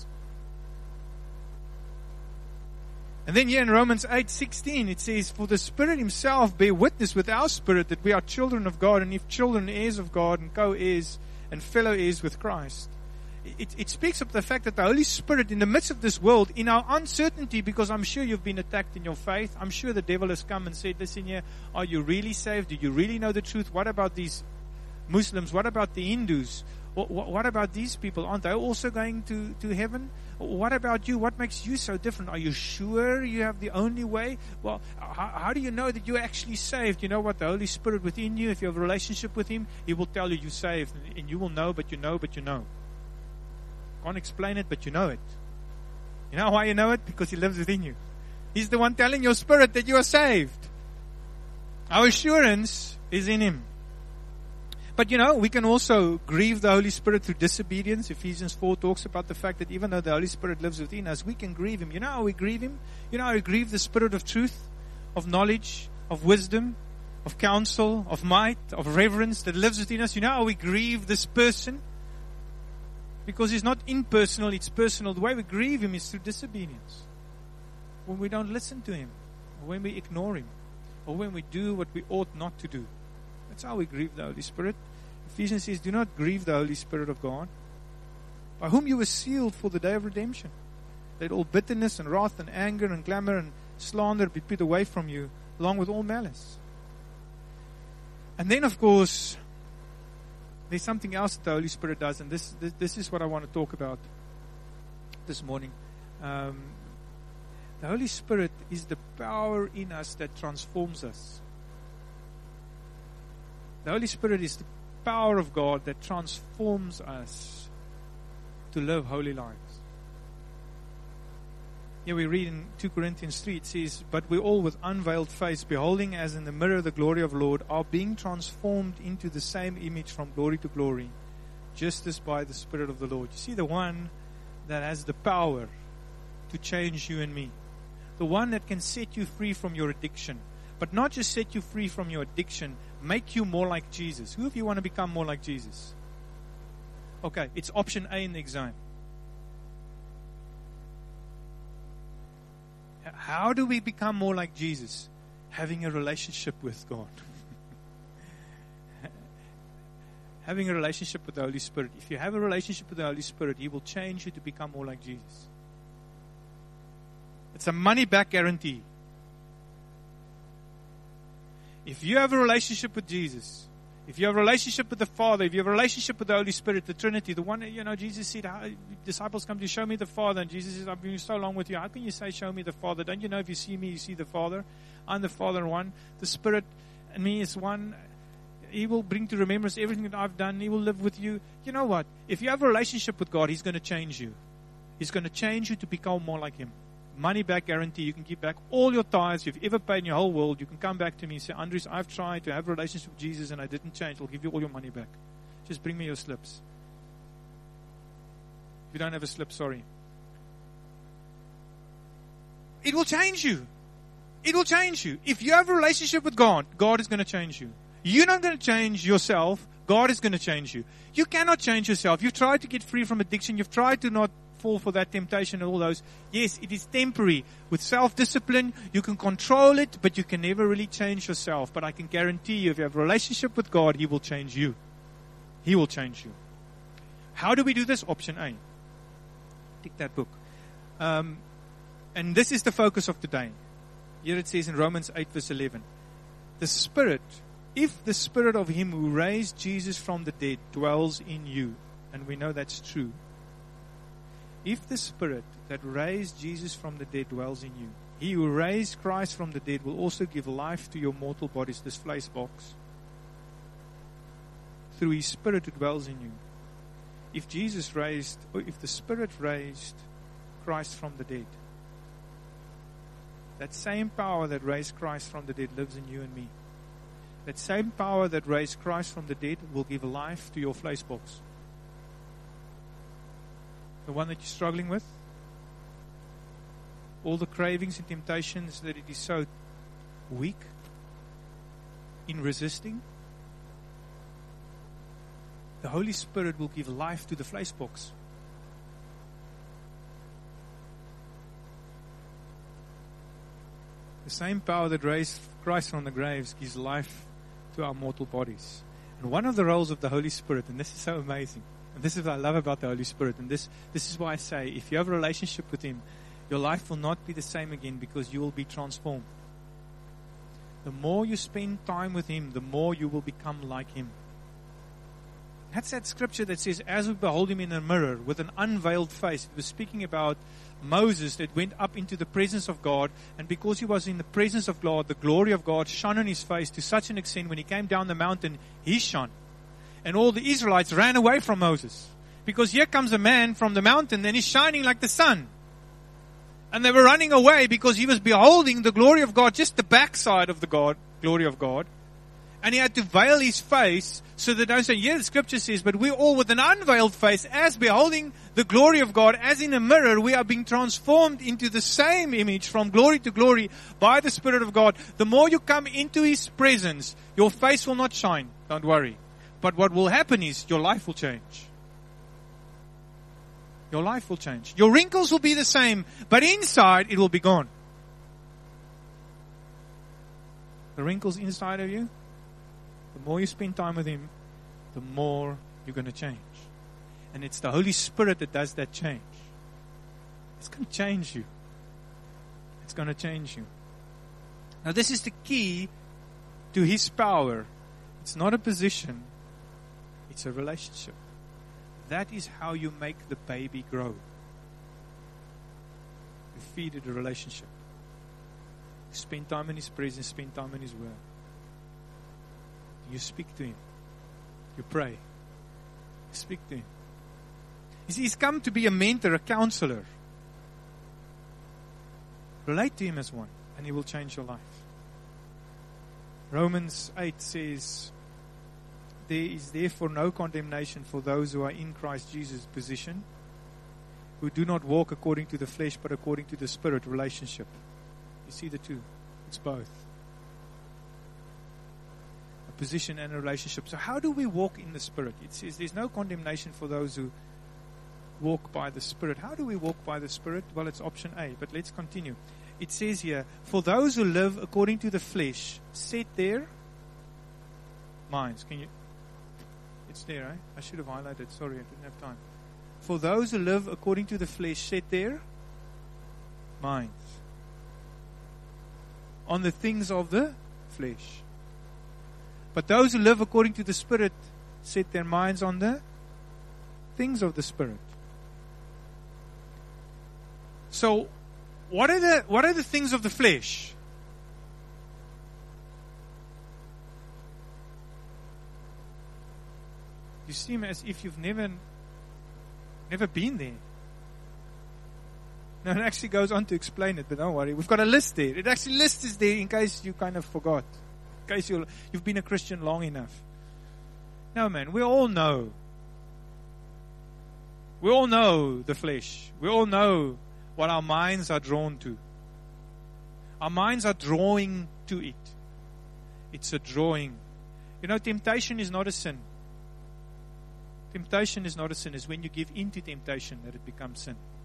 And then here in Romans 8:16 it says, for the Spirit Himself bear witness with our spirit that we are children of God, and if children, heirs of God, and co-heirs and fellow heirs with Christ. It speaks of the fact that the Holy Spirit in the midst of this world, in our uncertainty, because I'm sure you've been attacked in your faith. I'm sure the devil has come and said, listen here, are you really saved? Do you really know the truth? What about these Muslims? What about the Hindus? What about these people? Aren't they also going to heaven? What about you? What makes you so different? Are you sure you have the only way? Well, how do you know that you're actually saved? You know what? The Holy Spirit within you, if you have a relationship with Him, He will tell you you're saved. And you will know, but you know, but you know. Can't explain it, but you know it. You know why you know it? Because He lives within you. He's the one telling your spirit that you are saved. Our assurance is in Him. But you know, we can also grieve the Holy Spirit through disobedience. Ephesians 4 talks about the fact that even though the Holy Spirit lives within us, we can grieve Him. You know how we grieve Him? You know how we grieve the Spirit of truth, of knowledge, of wisdom, of counsel, of might, of reverence that lives within us. You know how we grieve this person? Because He's not impersonal, it's personal. The way we grieve Him is through disobedience. When we don't listen to Him, or when we ignore Him, or when we do what we ought not to do. That's how we grieve the Holy Spirit. Ephesians says, do not grieve the Holy Spirit of God, by whom you were sealed for the day of redemption. Let all bitterness and wrath and anger and clamor and slander be put away from you, along with all malice. And then, of course, there's something else that the Holy Spirit does, and this is what I want to talk about this morning. The Holy Spirit is the power in us that transforms us. The Holy Spirit is the power of God that transforms us to live holy lives. Here we read in 2 Corinthians 3, it says, but we all with unveiled face, beholding as in the mirror the glory of the Lord, are being transformed into the same image from glory to glory, just as by the Spirit of the Lord. You see, the one that has the power to change you and me. The one that can set you free from your addiction. But not just set you free from your addiction, make you more like Jesus. Who of you want to become more like Jesus? Okay, it's option A in the exam. How do we become more like Jesus? Having a relationship with God. Having a relationship with the Holy Spirit. If you have a relationship with the Holy Spirit, He will change you to become more like Jesus. It's a money-back guarantee. If you have a relationship with Jesus, if you have a relationship with the Father, if you have a relationship with the Holy Spirit, the Trinity, the one, Jesus said, disciples come to show me the Father, and Jesus says, I've been so long with you. How can you say, show me the Father? Don't you know if you see me, you see the Father? I'm the Father in one. The Spirit and me is one. He will bring to remembrance everything that I've done. He will live with you. You know what? If you have a relationship with God, He's going to change you. He's going to change you to become more like Him. Money back guarantee. You can give back all your tithes you've ever paid in your whole world. You can come back to me and say, Andries, I've tried to have a relationship with Jesus and I didn't change. I'll give you all your money back. Just bring me your slips. If you don't have a slip, sorry. It will change you. It will change you. If you have a relationship with God, God is going to change you. You're not going to change yourself. God is going to change you. You cannot change yourself. You've tried to get free from addiction. You've tried to not fall for that temptation and all those. Yes, it is temporary. With self-discipline, you can control it, but you can never really change yourself. But I can guarantee you, if you have a relationship with God, He will change you. He will change you. How do we do this? Option A. Take that book. And this is the focus of today. Here it says in Romans 8 verse 11. The Spirit, if the Spirit of Him who raised Jesus from the dead dwells in you, and we know that's true. If the Spirit that raised Jesus from the dead dwells in you, He who raised Christ from the dead will also give life to your mortal bodies, this flesh box, through His Spirit who dwells in you. If the Spirit raised Christ from the dead, that same power that raised Christ from the dead lives in you and me. That same power that raised Christ from the dead will give life to your flesh box. The one that you're struggling with. All the cravings and temptations that it is so weak in resisting. The Holy Spirit will give life to the flesh box. The same power that raised Christ from the graves gives life to our mortal bodies. And one of the roles of the Holy Spirit, and this is so amazing, and this is what I love about the Holy Spirit, and this is why I say, if you have a relationship with Him, your life will not be the same again because you will be transformed. The more you spend time with Him, the more you will become like Him. That's that scripture that says, as we behold Him in a mirror with an unveiled face. It was speaking about Moses that went up into the presence of God, and because he was in the presence of God, the glory of God shone on his face to such an extent when he came down the mountain, he shone. And all the Israelites ran away from Moses. Because here comes a man from the mountain and he's shining like the sun. And they were running away because he was beholding the glory of God, just the backside of the glory of God. And he had to veil his face so that they don't say, yeah, the scripture says, but we're all with an unveiled face as beholding the glory of God. As in a mirror, we are being transformed into the same image from glory to glory by the Spirit of God. The more you come into His presence, your face will not shine. Don't worry. But what will happen is your life will change. Your life will change. Your wrinkles will be the same, but inside it will be gone. The wrinkles inside of you, the more you spend time with Him, the more you're going to change. And it's the Holy Spirit that does that change. It's going to change you. It's going to change you. Now this is the key to His power. It's not a position. It's a relationship. That is how you make the baby grow. You feed it a relationship. You spend time in His presence, spend time in His Word. You speak to Him. You pray. You speak to Him. You see, He's come to be a mentor, a counselor. Relate to Him as one, and He will change your life. Romans 8 says, there is therefore no condemnation for those who are in Christ Jesus' position, who do not walk according to the flesh, but according to the Spirit. Relationship. You see the two. It's both. Position and a relationship. So how do we walk in the Spirit? It says there's no condemnation for those who walk by the Spirit. How do we walk by the Spirit? Well, it's option A, but let's continue. It says here, for those who live according to the flesh, set their minds. It's there, eh? I should have highlighted. Sorry, I didn't have time. For those who live according to the flesh, set their minds on the things of the flesh. But those who live according to the Spirit set their minds on the things of the Spirit. So, what are the things of the flesh? You seem as if you've never been there. No, it actually goes on to explain it, but don't worry. We've got a list there. It actually lists there in case you kind of forgot. In case you've been a Christian long enough. No, man, we all know. We all know the flesh. We all know what our minds are drawn to. Our minds are drawing to it. It's a drawing. You know, temptation is not a sin. Temptation is not a sin. It's when you give in to temptation that it becomes sin.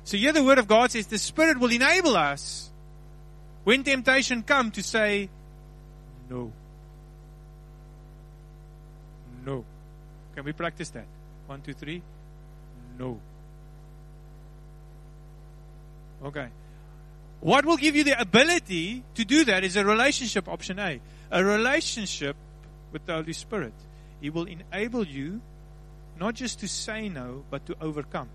So here the Word of God says the Spirit will enable us when temptation comes to say, no. No. Can we practice that? 1, 2, 3. No. Okay. What will give you the ability to do that is a relationship, option A. A relationship with the Holy Spirit. He will enable you not just to say no, but to overcome.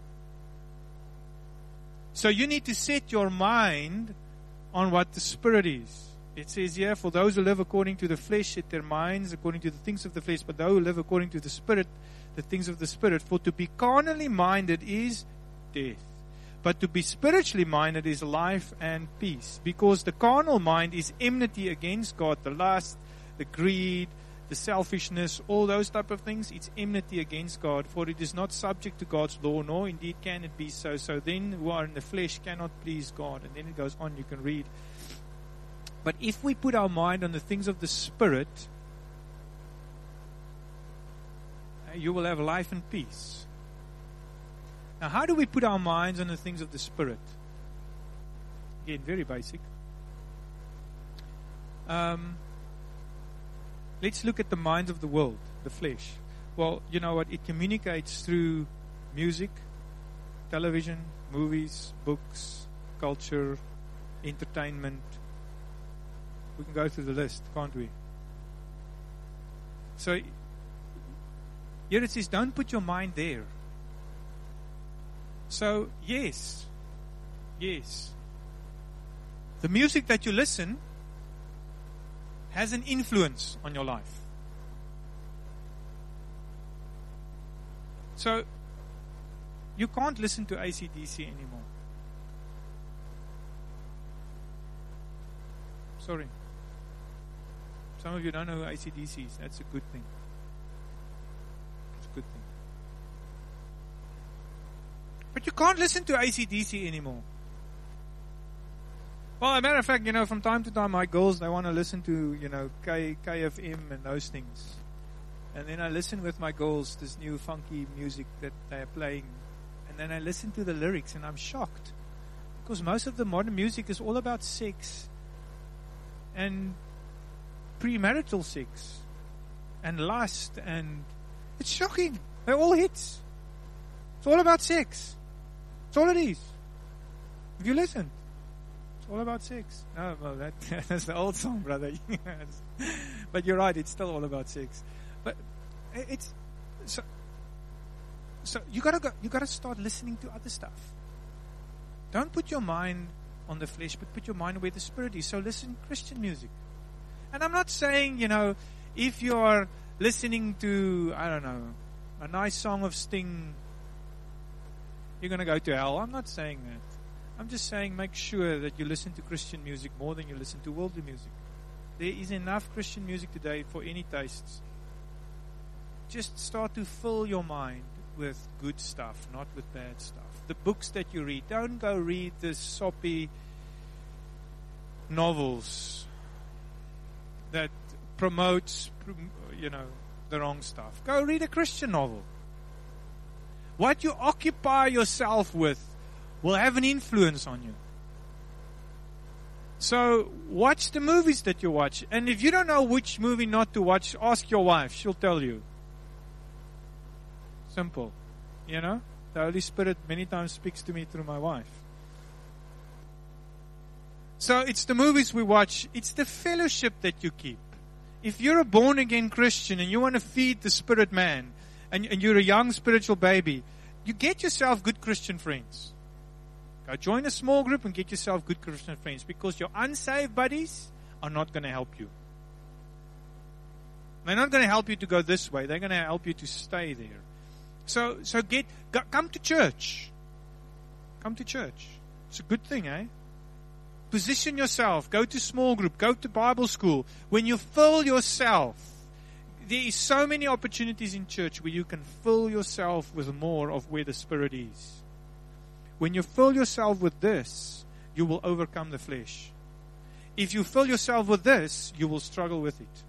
So you need to set your mind on what the Spirit is. It says here, for those who live according to the flesh, set their minds according to the things of the flesh, but those who live according to the Spirit, the things of the Spirit. For to be carnally minded is death, but to be spiritually minded is life and peace. Because the carnal mind is enmity against God, the lust, the greed, the selfishness, all those type of things. It's enmity against God, for it is not subject to God's law, nor indeed can it be so. So then who are in the flesh cannot please God. And then it goes on, you can read. But if we put our mind on the things of the Spirit, you will have life and peace. Now, how do we put our minds on the things of the Spirit? Again, very basic. Let's look at the minds of the world, the flesh. Well, you know what? It communicates through music, television, movies, books, culture, entertainment. We can go through the list, can't we? So, here it says, don't put your mind there. So, yes. The music that you listen has an influence on your life. So, you can't listen to AC/DC anymore. Sorry. Some of you don't know who AC/DC is. That's a good thing. It's a good thing. But you can't listen to AC/DC anymore. Well, as a matter of fact, from time to time, my girls, they want to listen to, KFM and those things. And then I listen with my girls, this new funky music that they are playing. And then I listen to the lyrics and I'm shocked. Because most of the modern music is all about sex and premarital sex and lust, and it's shocking. They're all hits. It's all about sex. That's all it is. If you listen, it's all about sex. No, well, that's the old song, brother. But you're right, it's still all about sex. But it's so you gotta start listening to other stuff. Don't put your mind on the flesh, but put your mind where the Spirit is. So listen to Christian music. And I'm not saying, if you are listening to, I don't know, a nice song of Sting, you're going to go to hell. I'm not saying that. I'm just saying make sure that you listen to Christian music more than you listen to worldly music. There is enough Christian music today for any tastes. Just start to fill your mind with good stuff, not with bad stuff. The books that you read, don't go read the soppy novels that promotes, the wrong stuff. Go read a Christian novel. What you occupy yourself with will have an influence on you. So watch the movies that you watch. And if you don't know which movie not to watch, ask your wife. She'll tell you. Simple. The Holy Spirit many times speaks to me through my wife. So it's the movies we watch. It's the fellowship that you keep. If you're a born-again Christian and you want to feed the spirit man, and you're a young spiritual baby, you get yourself good Christian friends. Go join a small group and get yourself good Christian friends, because your unsaved buddies are not going to help you. They're not going to help you to go this way. They're going to help you to stay there. So come to church. Come to church. It's a good thing, eh? Position yourself. Go to small group. Go to Bible school. When you fill yourself, there is so many opportunities in church where you can fill yourself with more of where the Spirit is. When you fill yourself with this, you will overcome the flesh. If you fill yourself with this, you will struggle with it.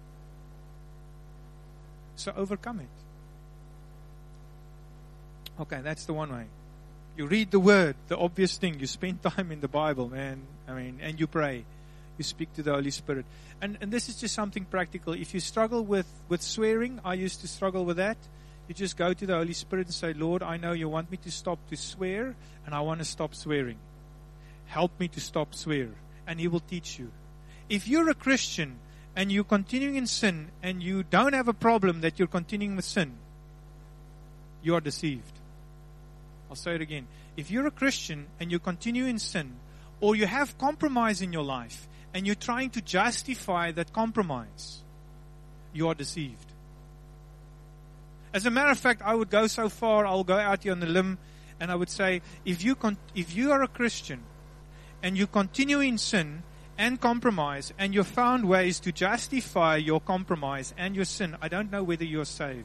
So overcome it. Okay, that's the one way. You read the Word, the obvious thing. You spend time in the Bible, man. And you pray. You speak to the Holy Spirit. And this is just something practical. If you struggle with swearing, I used to struggle with that. You just go to the Holy Spirit and say, Lord, I know you want me to stop to swear, and I want to stop swearing. Help me to stop swear. And He will teach you. If you're a Christian and you're continuing in sin and you don't have a problem that you're continuing with sin, you are deceived. I'll say it again. If you're a Christian and you continue in sin, or you have compromise in your life and you're trying to justify that compromise, you are deceived. As a matter of fact, I would go so far, I'll go out here on the limb, and I would say, if you are a Christian and you continue in sin and compromise, and you found ways to justify your compromise and your sin, I don't know whether you're saved.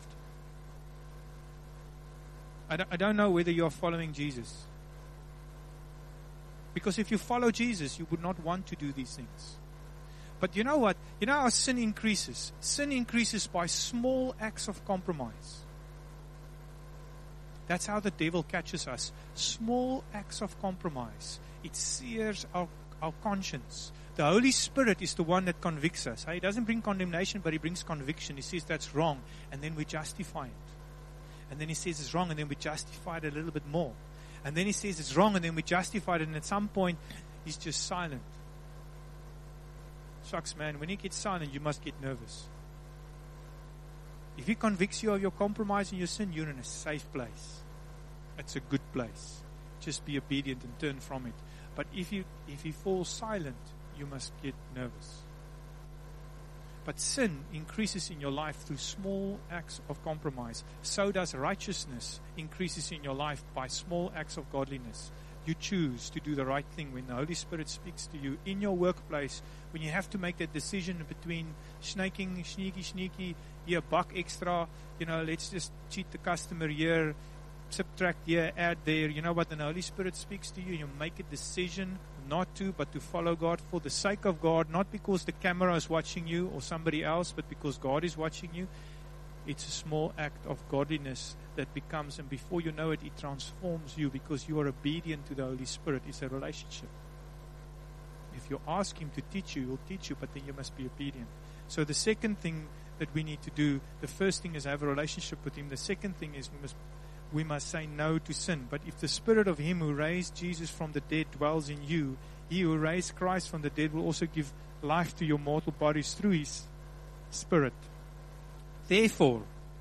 I don't know whether you're following Jesus. Because if you follow Jesus, you would not want to do these things. But you know what? You know how sin increases? Sin increases by small acts of compromise. That's how the devil catches us. Small acts of compromise. It sears our conscience. The Holy Spirit is the one that convicts us. He doesn't bring condemnation, but He brings conviction. He says that's wrong, and then we justify it. And then He says it's wrong, and then we justify it a little bit more. And then He says it's wrong, and then we justify it, and at some point, He's just silent. Shucks, man, when He gets silent, you must get nervous. If He convicts you of your compromise and your sin, you're in a safe place. It's a good place. Just be obedient and turn from it. But if He falls silent, you must get nervous. But sin increases in your life through small acts of compromise. So does righteousness increases in your life by small acts of godliness. You choose to do the right thing when the Holy Spirit speaks to you in your workplace, when you have to make that decision between sneaky, here, buck extra, let's just cheat the customer here, subtract here, add there. You know what? When the Holy Spirit speaks to you, you make a decision not to, but to follow God for the sake of God, not because the camera is watching you or somebody else, but because God is watching you. It's a small act of godliness that becomes, and before you know it, it transforms you because you are obedient to the Holy Spirit. It's a relationship. If you ask Him to teach you, He'll teach you, but then you must be obedient. So the second thing that we need to do, the first thing is have a relationship with Him. The second thing is we must say no to sin. But if the Spirit of Him who raised Jesus from the dead dwells in you, He who raised Christ from the dead will also give life to your mortal bodies through His Spirit. Therefore,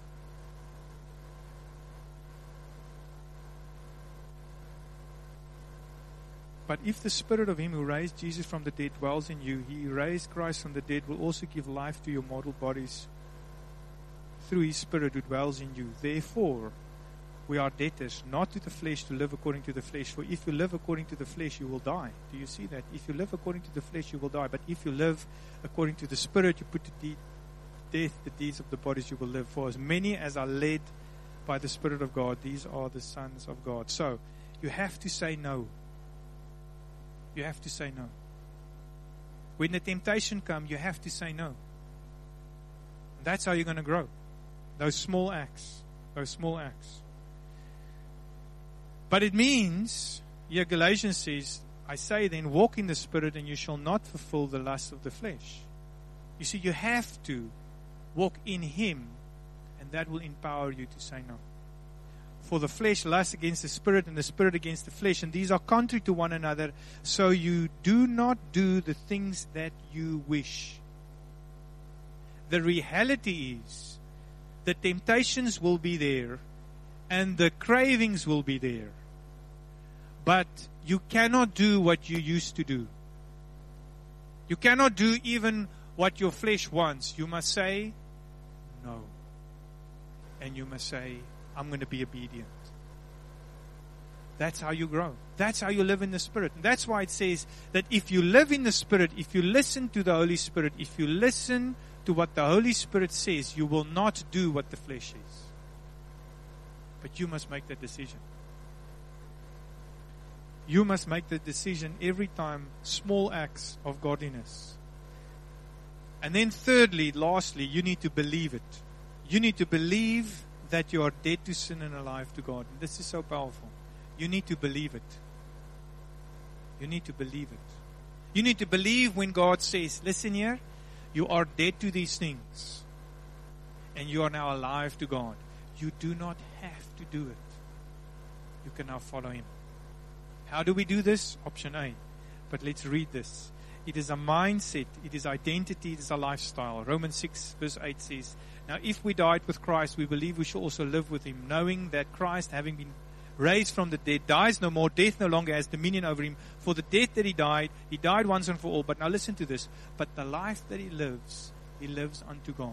but if the Spirit of Him who raised Jesus from the dead dwells in you, He who raised Christ from the dead will also give life to your mortal bodies through His Spirit who dwells in you. Therefore, we are debtors, not to the flesh, to live according to the flesh. For if you live according to the flesh, you will die. Do you see that? If you live according to the flesh, you will die. But if you live according to the Spirit, you put to death the deeds of the bodies, you will live. For as many as are led by the Spirit of God, these are the sons of God. So, you have to say no. You have to say no. When the temptation comes, you have to say no. That's how you're going to grow. Those small acts. Those small acts. But it means, here Galatians says, I say then, walk in the Spirit and you shall not fulfill the lust of the flesh. You see, you have to walk in Him, and that will empower you to say no. For the flesh lusts against the Spirit, and the Spirit against the flesh, and these are contrary to one another, so you do not do the things that you wish. The reality is, the temptations will be there, and the cravings will be there. But you cannot do what you used to do. You cannot do even what your flesh wants. You must say no. And you must say, I'm going to be obedient. That's how you grow. That's how you live in the Spirit. And that's why it says that if you live in the Spirit, if you listen to the Holy Spirit, if you listen to what the Holy Spirit says, you will not do what the flesh says. But you must make that decision. You must make the decision every time, small acts of godliness. And then thirdly, lastly, you need to believe it. You need to believe that you are dead to sin and alive to God. And this is so powerful. You need to believe it. You need to believe it. You need to believe when God says, listen here, you are dead to these things. And you are now alive to God. You do not have to do it. You can now follow Him. How do we do this? Option A. But let's read this. It is a mindset. It is identity. It is a lifestyle. Romans 6 verse 8 says, now if we died with Christ, we believe we shall also live with Him, knowing that Christ, having been raised from the dead, dies no more. Death no longer has dominion over Him. For the death that He died once and for all. But now listen to this. But the life that He lives unto God.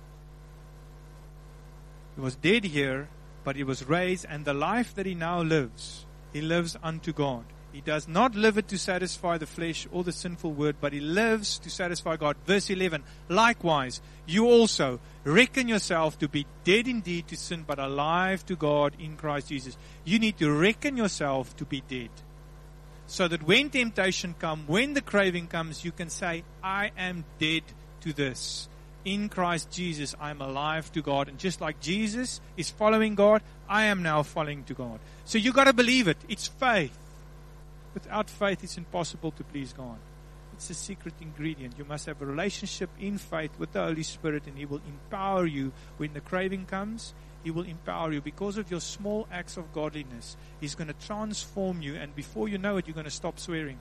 He was dead here, but He was raised, and the life that He now lives, He lives unto God. He does not live it to satisfy the flesh or the sinful word, but He lives to satisfy God. Verse 11, likewise, you also reckon yourself to be dead indeed to sin, but alive to God in Christ Jesus. You need to reckon yourself to be dead, so that when temptation comes, when the craving comes, you can say, I am dead to this. In Christ Jesus, I am alive to God. And just like Jesus is following God, I am now following to God. So you got to believe it. It's faith. Without faith, it's impossible to please God. It's a secret ingredient. You must have a relationship in faith with the Holy Spirit, and He will empower you when the craving comes. He will empower you because of your small acts of godliness. He's going to transform you, and before you know it, you're going to stop swearing.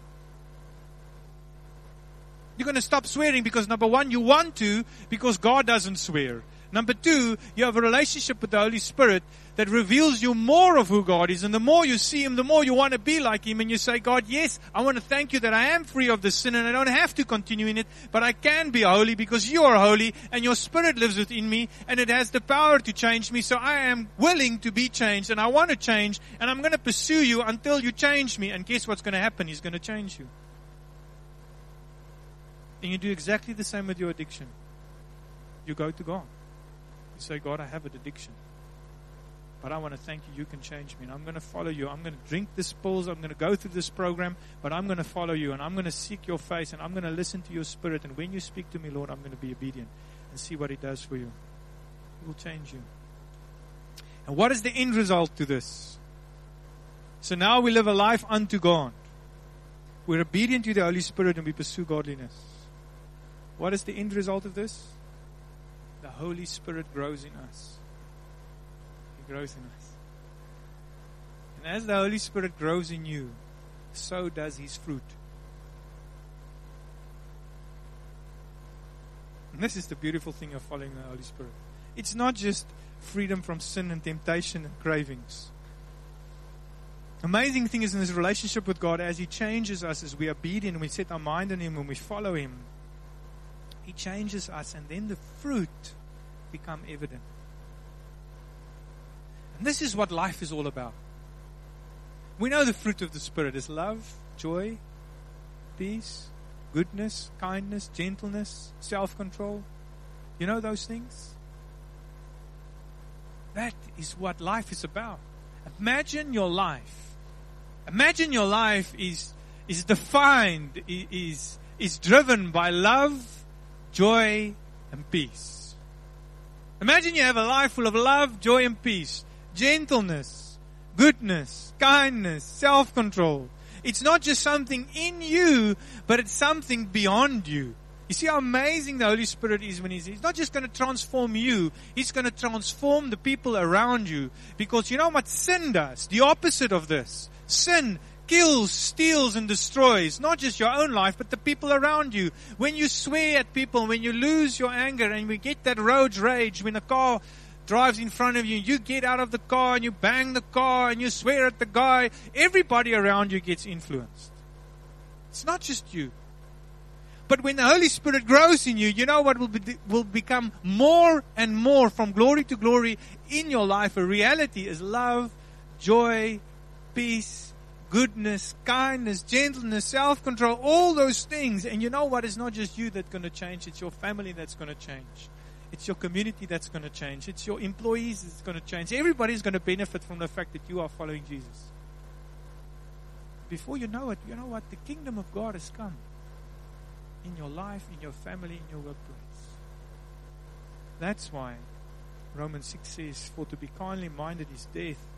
You're going to stop swearing because, number one, you want to, because God doesn't swear. Number two, you have a relationship with the Holy Spirit that reveals you more of who God is. And the more you see Him, the more you want to be like Him. And you say, God, yes, I want to thank You that I am free of the sin and I don't have to continue in it, but I can be holy because You are holy and Your Spirit lives within me and it has the power to change me. So I am willing to be changed and I want to change, and I'm going to pursue You until You change me. And guess what's going to happen? He's going to change you. And you do exactly the same with your addiction. You go to God. You say, God, I have an addiction, but I want to thank You. You can change me, and I'm going to follow You. I'm going to drink this pills. I'm going to go through this program, but I'm going to follow You, and I'm going to seek Your face, and I'm going to listen to Your Spirit. And when You speak to me, Lord, I'm going to be obedient and see what He does for You. He will change you. And what is the end result to this? So now we live a life unto God. We're obedient to the Holy Spirit, and we pursue godliness. What is the end result of this? The Holy Spirit grows in us. He grows in us. And as the Holy Spirit grows in you, so does His fruit. And this is the beautiful thing of following the Holy Spirit. It's not just freedom from sin and temptation and cravings. Amazing thing is in this relationship with God, as He changes us, as we are obedient and we set our mind on Him and we follow Him, He changes us, and then the fruit become evident. And this is what life is all about. We know the fruit of the Spirit is love, joy, peace, goodness, kindness, gentleness, self-control. You know those things? That is what life is about. Imagine your life. Imagine your life is defined, is driven by love, joy, and peace. Imagine you have a life full of love, joy, and peace. Gentleness, goodness, kindness, self-control. It's not just something in you, but it's something beyond you. You see how amazing the Holy Spirit is when He's not just going to transform you, He's going to transform the people around you. Because you know what sin does? The opposite of this. Sin kills, steals, and destroys not just your own life, but the people around you. When you swear at people, when you lose your anger, and we get that road rage, when a car drives in front of you, you get out of the car and you bang the car and you swear at the guy, everybody around you gets influenced. It's not just you. But when the Holy Spirit grows in you, you know what will become more and more from glory to glory in your life. A reality is love, joy, peace, goodness, kindness, gentleness, self-control, all those things. And you know what? It's not just you that's going to change. It's your family that's going to change. It's your community that's going to change. It's your employees that's going to change. Everybody's going to benefit from the fact that you are following Jesus. Before you know it, you know what? The kingdom of God has come in your life, in your family, in your workplace. That's why Romans 6 says, for to be kindly minded is death,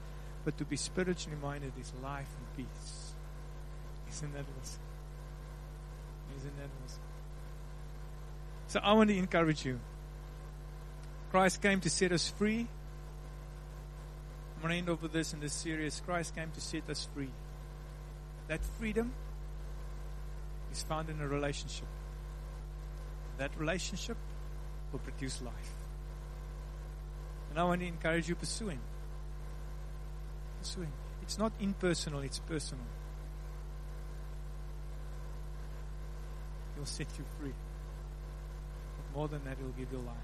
But to be spiritually minded is life and peace. Isn't that awesome? Isn't that awesome? So I want to encourage you. Christ came to set us free. I'm going to end off with this in this series. Christ came to set us free. That freedom is found in a relationship. That relationship will produce life. And I want to encourage you, pursue Him. Pursue Him. It's not impersonal, it's personal. He'll set you free. But more than that, He'll give you life.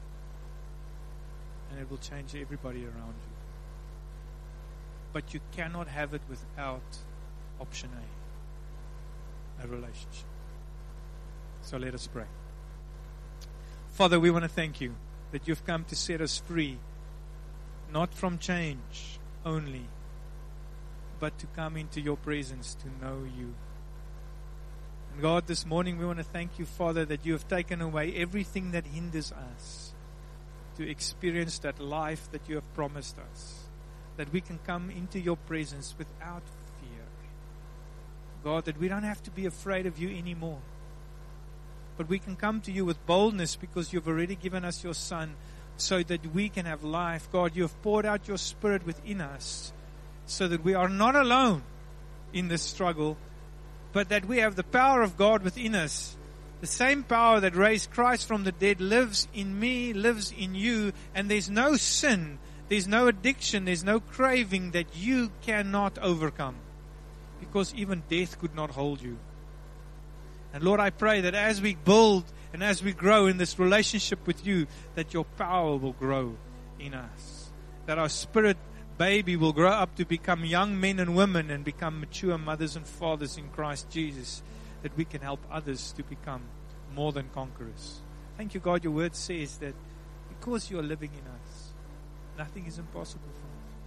And it will change everybody around you. But you cannot have it without option A relationship. So let us pray. Father, we want to thank You that You've come to set us free, not from change only, but to come into Your presence to know You. And God, this morning we want to thank You, Father, that You have taken away everything that hinders us to experience that life that You have promised us, that we can come into Your presence without fear. God, that we don't have to be afraid of You anymore, but we can come to You with boldness because You've already given us Your Son so that we can have life. God, You have poured out Your Spirit within us so that we are not alone in this struggle, but that we have the power of God within us. The same power that raised Christ from the dead lives in me, lives in you, and there's no sin, there's no addiction, there's no craving that You cannot overcome, because even death could not hold You. And Lord, I pray that as we build and as we grow in this relationship with You, that Your power will grow in us, that our spirit baby will grow up to become young men and women and become mature mothers and fathers in Christ Jesus, that we can help others to become more than conquerors. Thank You, God, Your word says that because You are living in us, nothing is impossible for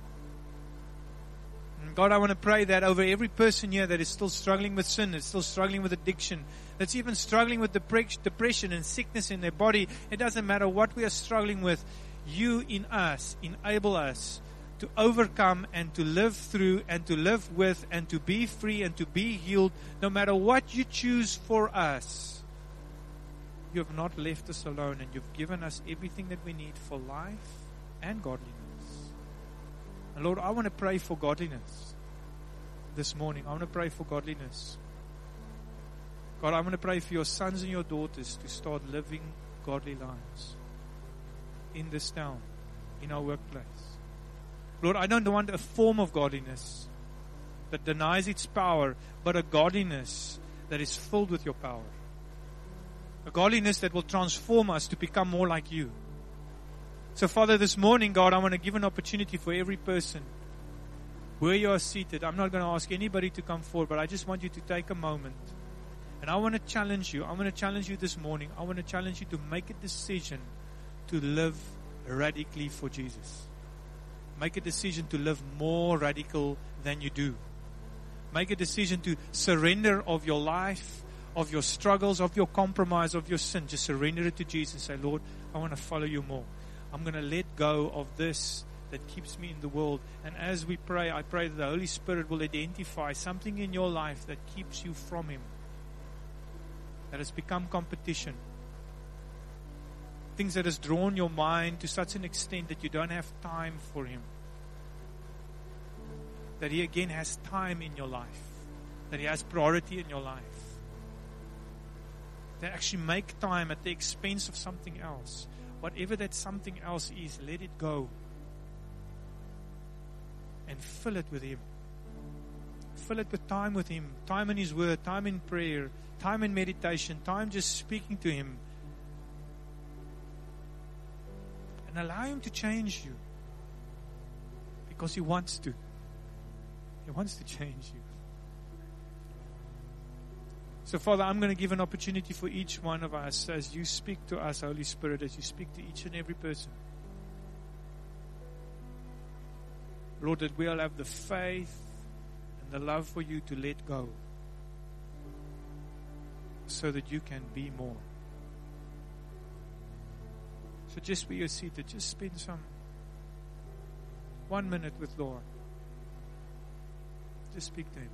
You. And God, I want to pray that over every person here that is still struggling with sin, that's still struggling with addiction, that's even struggling with depression and sickness in their body. It doesn't matter what we are struggling with. You in us enable us to overcome and to live through and to live with and to be free and to be healed, no matter what You choose for us. You have not left us alone, and You've given us everything that we need for life and godliness. And Lord, I want to pray for godliness this morning. I want to pray for godliness. God, I want to pray for Your sons and Your daughters to start living godly lives in this town, in our workplace. Lord, I don't want a form of godliness that denies its power, but a godliness that is filled with Your power. A godliness that will transform us to become more like You. So, Father, this morning, God, I want to give an opportunity for every person where you are seated. I'm not going to ask anybody to come forward, but I just want you to take a moment. And I want to challenge you. I want to challenge you this morning. I want to challenge you to make a decision to live radically for Jesus. Make a decision to live more radical than you do. Make a decision to surrender of your life, of your struggles, of your compromise, of your sin. Just surrender it to Jesus and say, Lord, I want to follow You more. I'm going to let go of this that keeps me in the world. And as we pray, I pray that the Holy Spirit will identify something in your life that keeps you from Him, that has become competition. Things that has drawn your mind to such an extent that you don't have time for Him. That He again has time in your life. That He has priority in your life. That actually make time at the expense of something else. Whatever that something else is, let it go. And fill it with Him. Fill it with time with Him. Time in His Word, time in prayer, time in meditation, time just speaking to Him. And allow Him to change you. Because He wants to. He wants to change you. So, Father, I'm going to give an opportunity for each one of us as You speak to us, Holy Spirit, as You speak to each and every person. Lord, that we'll have the faith and the love for You to let go so that You can be more. So just where you're seated, just spend 1 minute with Lord. Just speak to Him.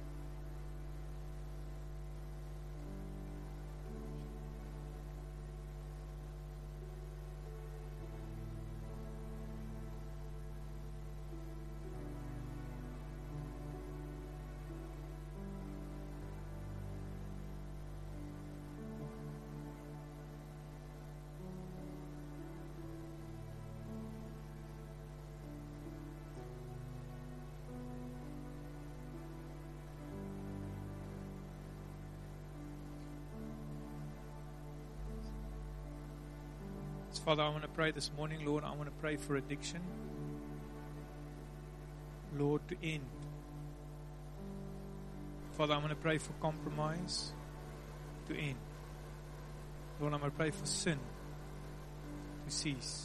Father, I want to pray this morning, Lord. I want to pray for addiction, Lord, to end. Father, I want to pray for compromise to end. Lord, I'm going to pray for sin to cease.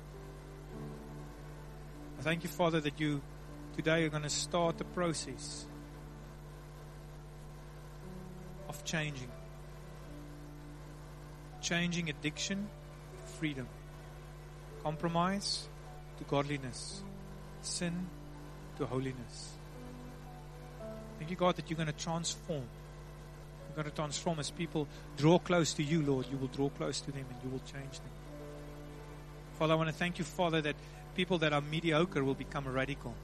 I thank you, Father, that you today are going to start the process of changing addiction, freedom, compromise to godliness, sin to holiness. Thank you, God, that you're going to transform. You're going to transform as people draw close to you, Lord. You will draw close to them and you will change them. Father, I want to thank you, Father, that people that are mediocre will become radical.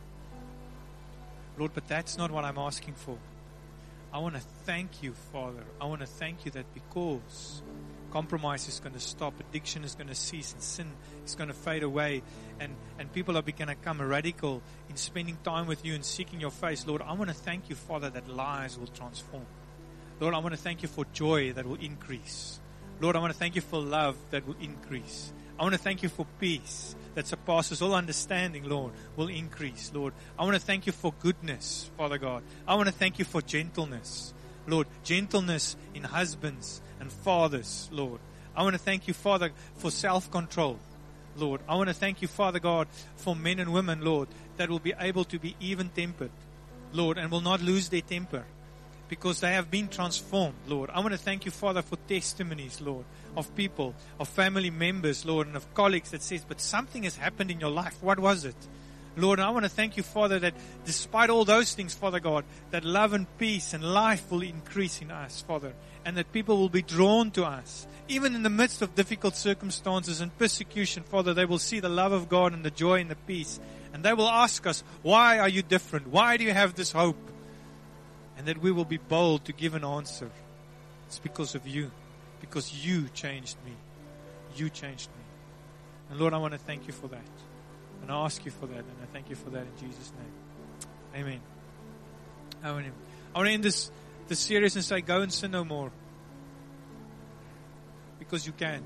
Lord, but that's not what I'm asking for. I want to thank you, Father. I want to thank you that because compromise is going to stop, addiction is going to cease, and sin is going to fade away, and people are going to become radical in spending time with you and seeking your face. Lord, I want to thank you, Father, that lives will transform. Lord, I want to thank you for joy that will increase. Lord, I want to thank you for love that will increase. I want to thank you for peace that surpasses all understanding, Lord, will increase. Lord, I want to thank you for goodness, Father God. I want to thank you for gentleness. Lord, gentleness in husbands and fathers, Lord. I want to thank you, Father, for self-control, Lord. I want to thank you, Father God, for men and women, Lord, that will be able to be even-tempered, Lord, and will not lose their temper because they have been transformed, Lord. I want to thank you, Father, for testimonies, Lord, of people, of family members, Lord, and of colleagues that says, but something has happened in your life. What was it? Lord, I want to thank you, Father, that despite all those things, Father God, that love and peace and life will increase in us, Father, and that people will be drawn to us. Even in the midst of difficult circumstances and persecution, Father, they will see the love of God and the joy and the peace. And they will ask us, why are you different? Why do you have this hope? And that we will be bold to give an answer. It's because of you. Because you changed me. You changed me. And Lord, I want to thank you for that. And I ask you for that. And I thank you for that in Jesus' name. Amen. I want to end this series and say, go and sin no more. Because you can.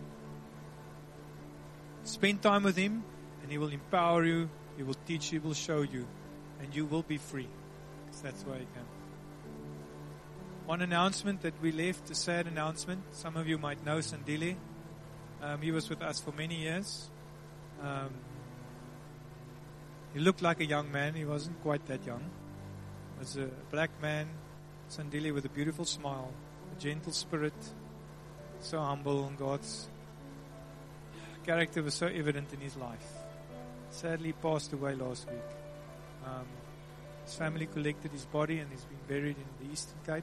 Spend time with Him and He will empower you. He will teach you. He will show you. And you will be free. Because that's why He can. One announcement that we left, a sad announcement. Some of you might know Sandile. He was with us for many years. He looked like a young man. He wasn't quite that young. He was a black man, Sandile, with a beautiful smile, a gentle spirit, so humble, and God's character was so evident in his life. Sadly, he passed away last week. His family collected his body and he's been buried in the Eastern Cape.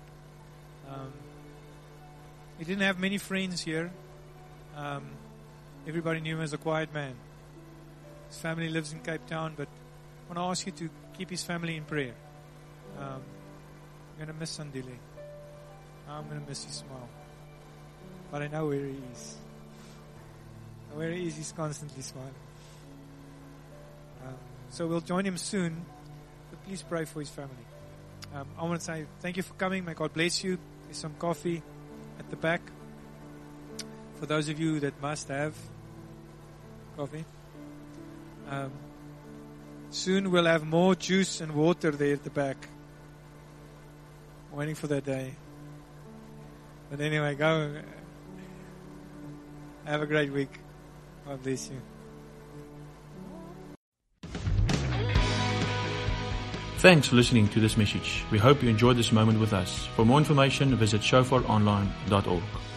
He didn't have many friends here. Everybody knew him as a quiet man. His family lives in Cape Town, but I want to ask you to keep his family in prayer. I'm going to miss Sandile. I'm going to miss his smile. But I know where he is. And where he is, he's constantly smiling. So we'll join him soon. But please pray for his family. I want to say thank you for coming. May God bless you. There's some coffee at the back for those of you that must have coffee. Soon we'll have more juice and water there at the back. Waiting for that day. But anyway, go. Have a great week. God bless you. Thanks for listening to this message. We hope you enjoyed this moment with us. For more information, visit shofaronline.org.